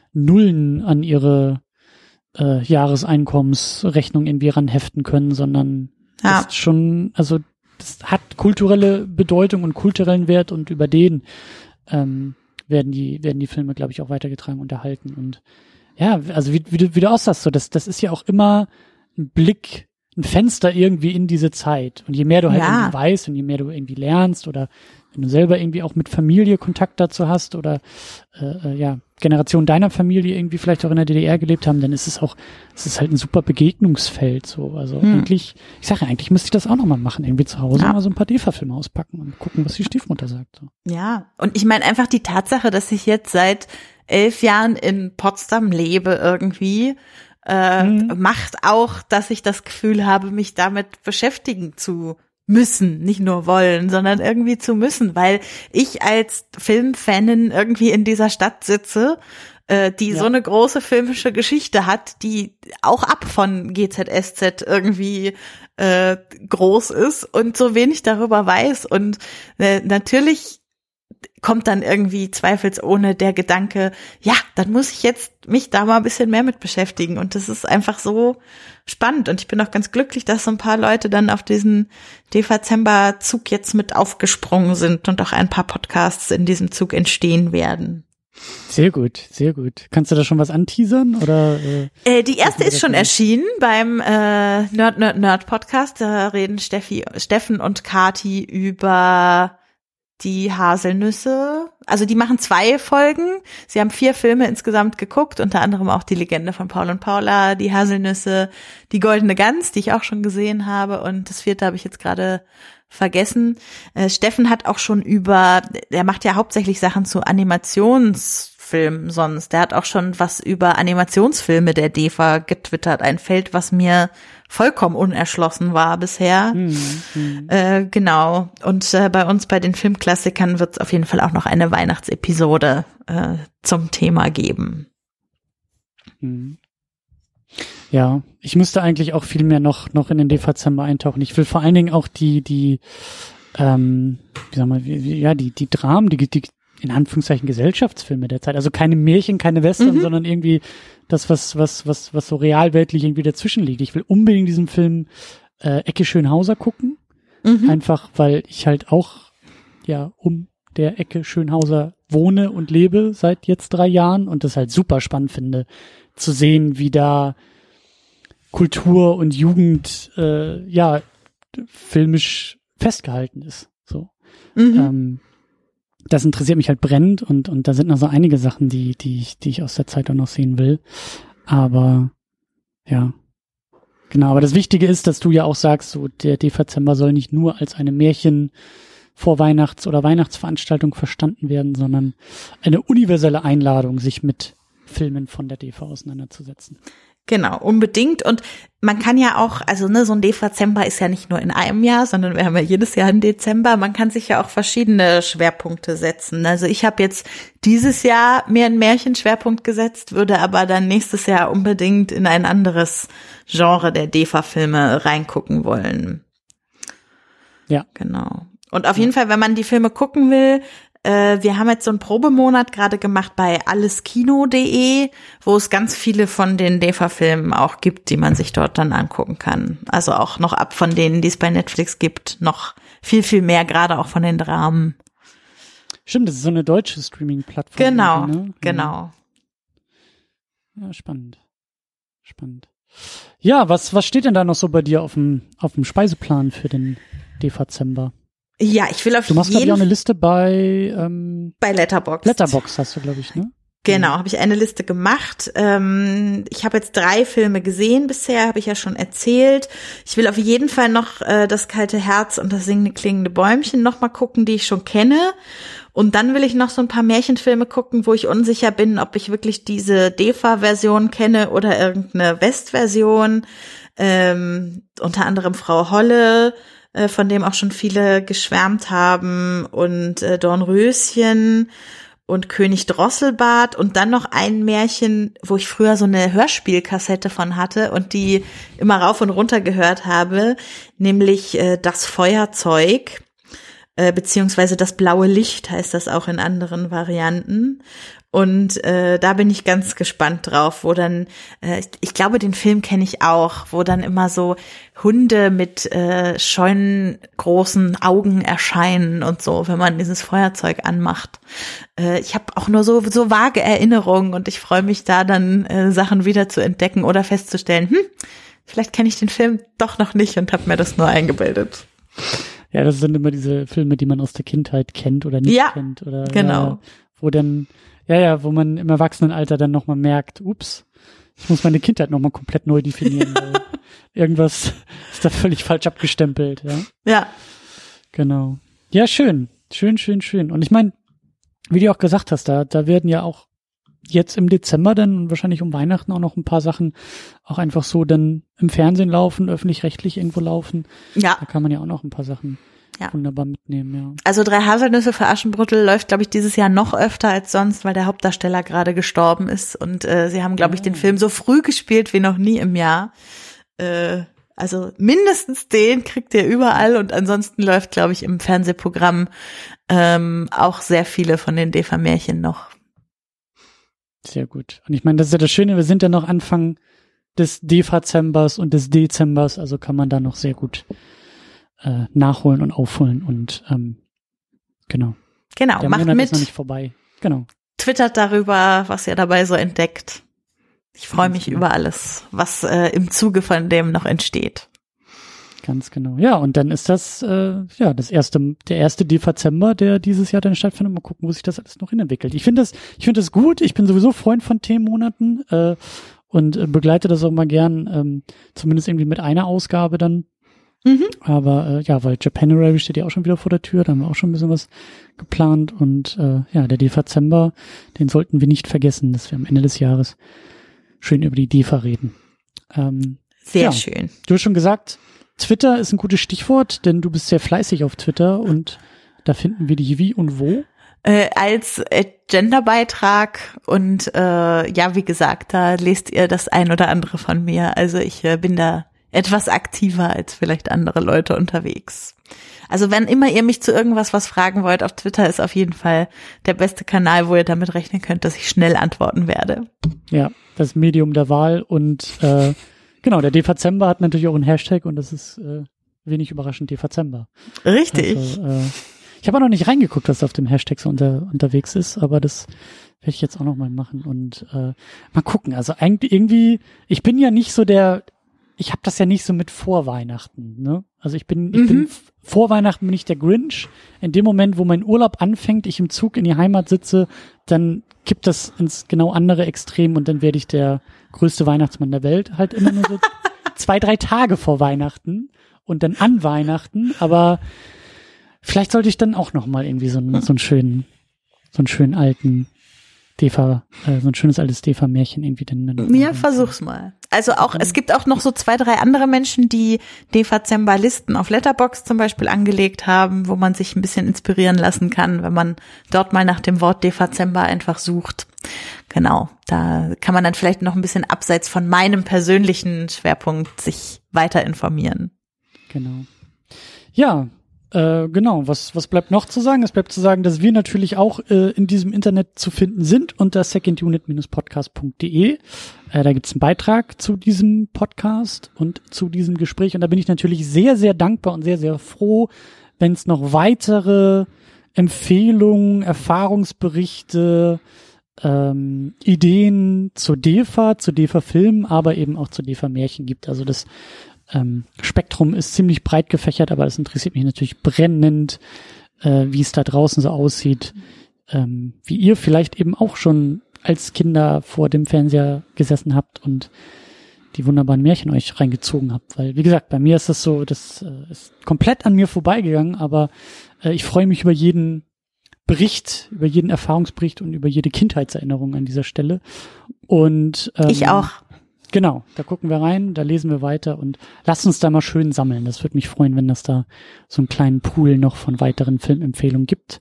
Nullen an ihre äh, Jahreseinkommensrechnung irgendwie ranheften können, sondern Ja. das ist schon, also das hat kulturelle Bedeutung und kulturellen Wert und über den ähm, werden die werden die Filme, glaube ich, auch weitergetragen und erhalten und ja, also wie, wie, du, wie du auch sagst, so das, das ist ja auch immer ein Blick, ein Fenster irgendwie in diese Zeit. Und je mehr du halt Ja. irgendwie weißt und je mehr du irgendwie lernst oder wenn du selber irgendwie auch mit Familie Kontakt dazu hast oder äh, äh, ja, Generation deiner Familie irgendwie vielleicht auch in der D D R gelebt haben, dann ist es auch, es ist halt ein super Begegnungsfeld so. Also Hm. eigentlich, ich sage ja, eigentlich müsste ich das auch nochmal machen, irgendwie zu Hause Ja. mal so ein paar D E F A-Filme auspacken und gucken, was die Stiefmutter sagt. So. Ja, und ich meine einfach die Tatsache, dass ich jetzt seit elf Jahren in Potsdam lebe irgendwie, äh, Mhm. macht auch, dass ich das Gefühl habe, mich damit beschäftigen zu müssen, nicht nur wollen, sondern irgendwie zu müssen, weil ich als Filmfanin irgendwie in dieser Stadt sitze, äh, die ja. so eine große filmische Geschichte hat, die auch ab von G Z S Z irgendwie äh, groß ist und so wenig darüber weiß. Und äh, natürlich kommt dann irgendwie zweifelsohne der Gedanke, ja, dann muss ich jetzt mich da mal ein bisschen mehr mit beschäftigen. Und das ist einfach so spannend. Und ich bin auch ganz glücklich, dass so ein paar Leute dann auf diesen Dezember-Zug jetzt mit aufgesprungen sind und auch ein paar Podcasts in diesem Zug entstehen werden. Sehr gut, sehr gut. Kannst du da schon was anteasern? Oder, äh, äh, die erste ist schon erschienen beim äh, Nerd, Nerd, Nerd Podcast. Da reden Steffi, Steffen und Kati über die Haselnüsse. Also die machen zwei Folgen. Sie haben vier Filme insgesamt geguckt, unter anderem auch die Legende von Paul und Paula, die Haselnüsse, die Goldene Gans, die ich auch schon gesehen habe. Und das vierte habe ich jetzt gerade vergessen. Äh, Steffen hat auch schon über, der macht ja hauptsächlich Sachen zu Animationsfilmen sonst. Der hat auch schon was über Animationsfilme der D E F A getwittert. Ein Feld, was mir vollkommen unerschlossen war bisher. Mhm. Äh, genau. Und äh, bei uns bei den Filmklassikern wird es auf jeden Fall auch noch eine Weihnachtsepisode äh, zum Thema geben. Mhm. Ja, ich müsste eigentlich auch viel mehr noch noch in den Dezember eintauchen. Ich will vor allen Dingen auch die die ähm, wie sagen wir, wie, ja die die Dramen, die, die in Anführungszeichen Gesellschaftsfilme der Zeit. Also keine Märchen, keine Western, mhm. sondern irgendwie das, was was was was so realweltlich irgendwie dazwischen liegt. Ich will unbedingt diesen Film äh, Ecke Schönhauser gucken, mhm. einfach weil ich halt auch ja um der Ecke Schönhauser wohne und lebe seit jetzt drei Jahren und das halt super spannend finde, zu sehen, wie da Kultur und Jugend äh, ja filmisch festgehalten ist. So, mhm. ähm, das interessiert mich halt brennend und und da sind noch so einige Sachen, die die ich die ich aus der Zeit auch noch sehen will. Aber ja, genau. Aber das Wichtige ist, dass du ja auch sagst, so der Dezember soll nicht nur als eine Märchen vor Weihnachts- oder Weihnachtsveranstaltung verstanden werden, sondern eine universelle Einladung, sich mit Filmen von der D E F A auseinanderzusetzen. Genau, unbedingt. Und man kann ja auch, also ne, so ein Dezember ist ja nicht nur in einem Jahr, sondern wir haben ja jedes Jahr einen Dezember. Man kann sich ja auch verschiedene Schwerpunkte setzen. Also ich habe jetzt dieses Jahr mir einen Märchenschwerpunkt gesetzt, würde aber dann nächstes Jahr unbedingt in ein anderes Genre der D E F A-Filme reingucken wollen. Ja. Genau. Und auf jeden Fall, wenn man die Filme gucken will, äh, wir haben jetzt so einen Probemonat gerade gemacht bei alleskino punkt de, wo es ganz viele von den D E F A-Filmen auch gibt, die man sich dort dann angucken kann. Also auch noch ab von denen, die es bei Netflix gibt, noch viel, viel mehr, gerade auch von den Dramen. Stimmt, das ist so eine deutsche Streaming-Plattform. Genau, ne? genau. Ja, spannend. Spannend. Ja, was, was steht denn da noch so bei dir auf dem, auf dem Speiseplan für den Dezember? Ja, ich will auf jeden Fall. Du machst, glaube ich, auch eine Liste bei ähm, bei Letterboxd. Letterboxd hast du, glaube ich, ne? Genau, habe ich eine Liste gemacht. Ähm, ich habe jetzt drei Filme gesehen bisher, habe ich ja schon erzählt. Ich will auf jeden Fall noch äh, Das kalte Herz und Das singende klingende Bäumchen noch mal gucken, die ich schon kenne. Und dann will ich noch so ein paar Märchenfilme gucken, wo ich unsicher bin, ob ich wirklich diese D E F A-Version kenne oder irgendeine West-Version. Ähm, unter anderem Frau Holle, von dem auch schon viele geschwärmt haben, und äh, Dornröschen und König Drosselbart und dann noch ein Märchen, wo ich früher so eine Hörspielkassette von hatte und die immer rauf und runter gehört habe, nämlich äh, Das Feuerzeug, äh, beziehungsweise Das blaue Licht heißt das auch in anderen Varianten. Und äh, da bin ich ganz gespannt drauf, wo dann, äh, ich, ich glaube, den Film kenne ich auch, wo dann immer so Hunde mit äh, scheunen großen Augen erscheinen und so, wenn man dieses Feuerzeug anmacht. Äh, ich habe auch nur so so vage Erinnerungen und ich freue mich da dann, äh, Sachen wieder zu entdecken oder festzustellen, hm, vielleicht kenne ich den Film doch noch nicht und habe mir das nur eingebildet. Ja, das sind immer diese Filme, die man aus der Kindheit kennt oder nicht ja, kennt. Oder genau. Ja, wo dann Ja, ja, wo man im Erwachsenenalter dann nochmal merkt, ups, ich muss meine Kindheit nochmal komplett neu definieren, weil irgendwas ist da völlig falsch abgestempelt, ja. Ja. Genau. Ja, schön. Schön, schön, schön. Und ich meine, wie du auch gesagt hast, da, da werden ja auch jetzt im Dezember dann wahrscheinlich um Weihnachten auch noch ein paar Sachen auch einfach so dann im Fernsehen laufen, öffentlich-rechtlich irgendwo laufen. Ja. Da kann man ja auch noch ein paar Sachen ja. wunderbar mitnehmen, ja. Also Drei Haselnüsse für Aschenbrödel läuft, glaube ich, dieses Jahr noch öfter als sonst, weil der Hauptdarsteller gerade gestorben ist und äh, sie haben, glaube ich, den Film so früh gespielt wie noch nie im Jahr. Äh, also mindestens den kriegt ihr überall und ansonsten läuft, glaube ich, im Fernsehprogramm ähm, auch sehr viele von den DEFA-Märchen noch. Sehr gut. Und ich meine, das ist ja das Schöne, wir sind ja noch Anfang des Defazembers und des Dezembers, also kann man da noch sehr gut äh, nachholen und aufholen und ähm, genau. Genau, Der macht Monat mit. ist noch nicht vorbei. Genau. Twittert darüber, was ihr dabei so entdeckt. Ich freue mich genau. über alles, was äh, im Zuge von dem noch entsteht. Ganz genau. Ja, und dann ist das äh, ja das erste, der erste Dezember, der dieses Jahr dann stattfindet. Mal gucken, wo sich das alles noch hinentwickelt. Ich finde das, ich finde das gut. Ich bin sowieso Freund von Themenmonaten äh, und äh, begleite das auch mal gern, ähm, zumindest irgendwie mit einer Ausgabe dann. Mhm. Aber äh, ja, weil Japanuary steht ja auch schon wieder vor der Tür, da haben wir auch schon ein bisschen was geplant und äh, ja, der Dezember, den sollten wir nicht vergessen, dass wir am Ende des Jahres schön über die DEFA reden. Ähm, Sehr ja, schön. Du hast schon gesagt, Twitter ist ein gutes Stichwort, denn du bist sehr fleißig auf Twitter und da finden wir dich wie und wo? Äh, als äh, Genderbeitrag und äh, ja, wie gesagt, da lest ihr das ein oder andere von mir. Also ich äh, bin da etwas aktiver als vielleicht andere Leute unterwegs. Also wenn immer ihr mich zu irgendwas was fragen wollt, auf Twitter ist auf jeden Fall der beste Kanal, wo ihr damit rechnen könnt, dass ich schnell antworten werde. Ja, das Medium der Wahl und äh, genau, der Dezember hat natürlich auch einen Hashtag und das ist äh, wenig überraschend Dezember. Richtig. Also, äh, ich habe auch noch nicht reingeguckt, was auf dem Hashtag so unter, unterwegs ist, aber das werde ich jetzt auch noch mal machen und äh, mal gucken. Also eigentlich irgendwie, ich bin ja nicht so der, ich habe das ja nicht so mit vor Weihnachten, ne? Also ich bin, ich Mhm. bin vor Weihnachten bin ich der Grinch. In dem Moment, wo mein Urlaub anfängt, ich im Zug in die Heimat sitze, dann kippt das ins genau andere Extrem und dann werde ich der größte Weihnachtsmann der Welt. Halt immer nur so zwei, drei Tage vor Weihnachten und dann an Weihnachten. Aber vielleicht sollte ich dann auch noch mal irgendwie so einen, so einen schönen, so einen schönen alten DEFA, äh, so ein schönes altes DEFA-Märchen irgendwie dann. Ja, versuch's mal. Also auch, es gibt auch noch so zwei, drei andere Menschen, die Dezember-Listen auf Letterboxd zum Beispiel angelegt haben, wo man sich ein bisschen inspirieren lassen kann, wenn man dort mal nach dem Wort Dezember einfach sucht. Genau, da kann man dann vielleicht noch ein bisschen abseits von meinem persönlichen Schwerpunkt sich weiter informieren. Genau. Ja, Äh, genau, was was bleibt noch zu sagen? Es bleibt zu sagen, dass wir natürlich auch äh, in diesem Internet zu finden sind unter second unit dash podcast punkt de. Äh, da gibt's einen Beitrag zu diesem Podcast und zu diesem Gespräch und da bin ich natürlich sehr, sehr dankbar und sehr, sehr froh, wenn es noch weitere Empfehlungen, Erfahrungsberichte, ähm, Ideen zur DEFA, zu DEFA-Filmen, aber eben auch zu DEFA-Märchen gibt. Also das Ähm, Spektrum ist ziemlich breit gefächert, aber es interessiert mich natürlich brennend, äh, wie es da draußen so aussieht, ähm, wie ihr vielleicht eben auch schon als Kinder vor dem Fernseher gesessen habt und die wunderbaren Märchen euch reingezogen habt, weil wie gesagt, bei mir ist das so, das äh, ist komplett an mir vorbeigegangen, aber äh, ich freue mich über jeden Bericht, über jeden Erfahrungsbericht und über jede Kindheitserinnerung an dieser Stelle und ähm, Ich auch. Genau, da gucken wir rein, da lesen wir weiter und lasst uns da mal schön sammeln. Das würde mich freuen, wenn das da so einen kleinen Pool noch von weiteren Filmempfehlungen gibt.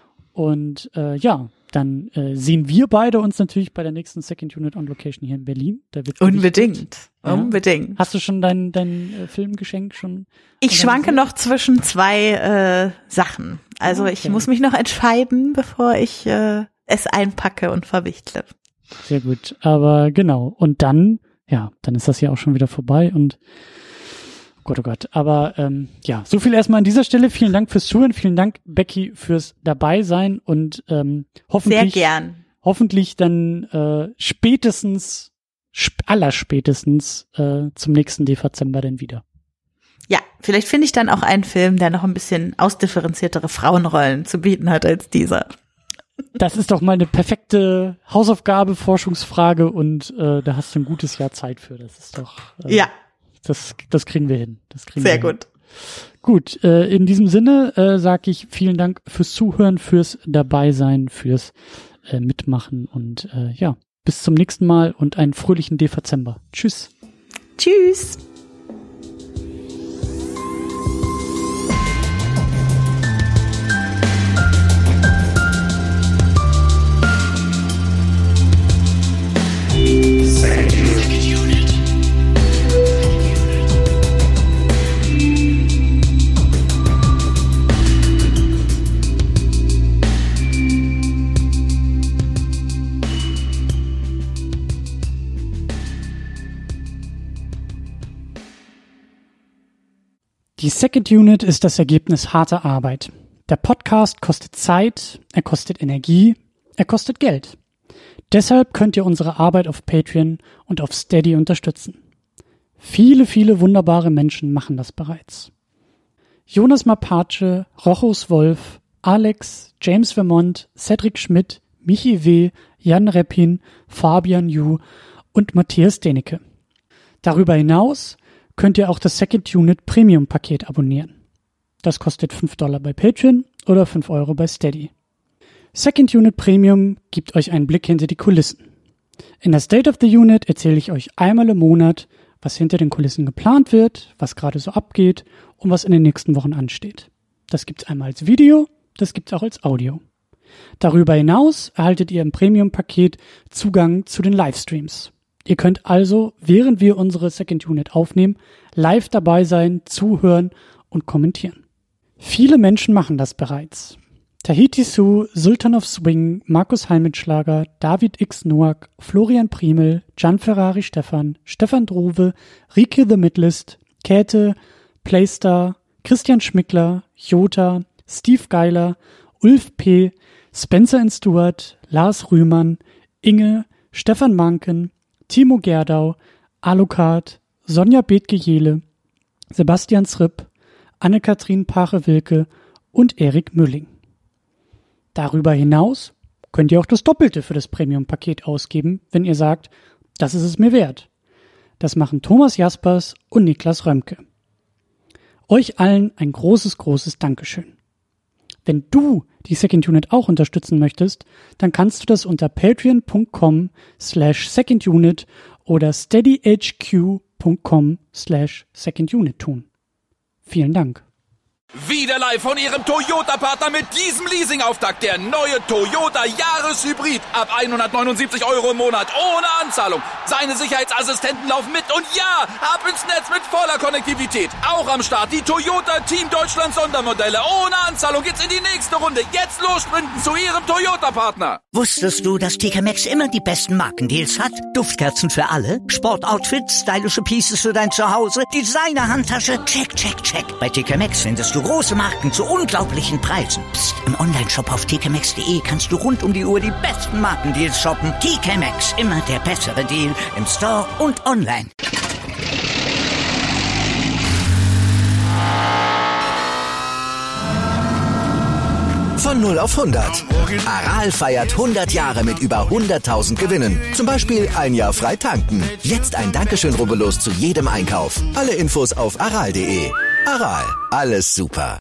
Und äh, ja, dann äh, sehen wir beide uns natürlich bei der nächsten Second Unit on Location hier in Berlin. Da wird's Unbedingt, ja. unbedingt. Hast du schon dein, dein äh, Filmgeschenk schon? Ich schwanke noch zwischen zwei äh, Sachen. Also Okay. ich muss mich noch entscheiden, bevor ich äh, es einpacke und verwichtle. Sehr gut, aber genau. Und dann, ja, dann ist das ja auch schon wieder vorbei und oh Gott, oh Gott. Aber ähm, ja, so viel erstmal an dieser Stelle. Vielen Dank fürs Zuhören. Vielen Dank, Becky, fürs Dabeisein und ähm, hoffentlich, Sehr gern. hoffentlich dann äh, spätestens, sp- allerspätestens äh, zum nächsten Dezember dann wieder. Ja, vielleicht finde ich dann auch einen Film, der noch ein bisschen ausdifferenziertere Frauenrollen zu bieten hat als dieser. Das ist doch mal eine perfekte Hausaufgabe, Forschungsfrage und äh, da hast du ein gutes Jahr Zeit für. Das ist doch äh, Ja, das das kriegen wir hin. Das kriegen sehr wir hin. gut. Gut, äh, in diesem Sinne äh, sage ich vielen Dank fürs Zuhören, fürs Dabeisein, fürs äh, mitmachen. Und äh, ja, bis zum nächsten Mal und einen fröhlichen Dezember. Tschüss. Tschüss. Die Second Unit ist das Ergebnis harter Arbeit. Der Podcast kostet Zeit, er kostet Energie, er kostet Geld. Deshalb könnt ihr unsere Arbeit auf Patreon und auf Steady unterstützen. Viele, viele wunderbare Menschen machen das bereits. Jonas Mapace, Rochus Wolf, Alex, James Vermont, Cedric Schmidt, Michi W., Jan Reppin, Fabian Yu und Matthias Denecke. Darüber hinaus könnt ihr auch das Second Unit Premium Paket abonnieren. Das kostet fünf Dollar bei Patreon oder fünf Euro bei Steady. Second Unit Premium gibt euch einen Blick hinter die Kulissen. In der State of the Unit erzähle ich euch einmal im Monat, was hinter den Kulissen geplant wird, was gerade so abgeht und was in den nächsten Wochen ansteht. Das gibt's einmal als Video, das gibt's auch als Audio. Darüber hinaus erhaltet ihr im Premium-Paket Zugang zu den Livestreams. Ihr könnt also, während wir unsere Second Unit aufnehmen, live dabei sein, zuhören und kommentieren. Viele Menschen machen das bereits. Tahiti Su, Sultan of Swing, Markus Halmitschlager, David X. Noack, Florian Primel, Gianferrari Stefan, Stefan Drowe, Rike The Midlist, Käthe, Playstar, Christian Schmickler, Jota, Steve Geiler, Ulf P., Spencer and Stewart, Lars Rühmann, Inge, Stefan Manken, Timo Gerdau, Alucard, Sonja Bethke-Jehle, Sebastian Zripp, Anne-Kathrin Pache-Wilke und Erik Mülling. Darüber hinaus könnt ihr auch das Doppelte für das Premium-Paket ausgeben, wenn ihr sagt, das ist es mir wert. Das machen Thomas Jaspers und Niklas Römke. Euch allen ein großes, großes Dankeschön. Wenn du die Second Unit auch unterstützen möchtest, dann kannst du das unter patreon.com slash secondunit oder steadyhq.com slash secondunit tun. Vielen Dank. Wieder live von Ihrem Toyota-Partner mit diesem Leasing-Auftakt. Der neue Toyota Jahreshybrid. Ab hundertneunundsiebzig Euro im Monat. Ohne Anzahlung. Seine Sicherheitsassistenten laufen mit. Und ja, ab ins Netz mit voller Konnektivität. Auch am Start die Toyota Team Deutschland Sondermodelle. Ohne Anzahlung geht's in die nächste Runde. Jetzt los sprinten zu Ihrem Toyota-Partner. Wusstest du, dass T K Maxx immer die besten Markendeals hat? Duftkerzen für alle, Sportoutfits, stylische Pieces für dein Zuhause, Designer-Handtasche, check, check, check. Bei T K Maxx findest du große Marken zu unglaublichen Preisen. Psst. Im Onlineshop auf t k maxx punkt de kannst du rund um die Uhr die besten Markendeals shoppen. T K Maxx, immer der bessere Deal im Store und online. Von null auf hundert. Aral feiert hundert Jahre mit über hunderttausend Gewinnen. Zum Beispiel ein Jahr frei tanken. Jetzt ein Dankeschön, rubbellos zu jedem Einkauf. Alle Infos auf aral punkt de. Aral, alles super.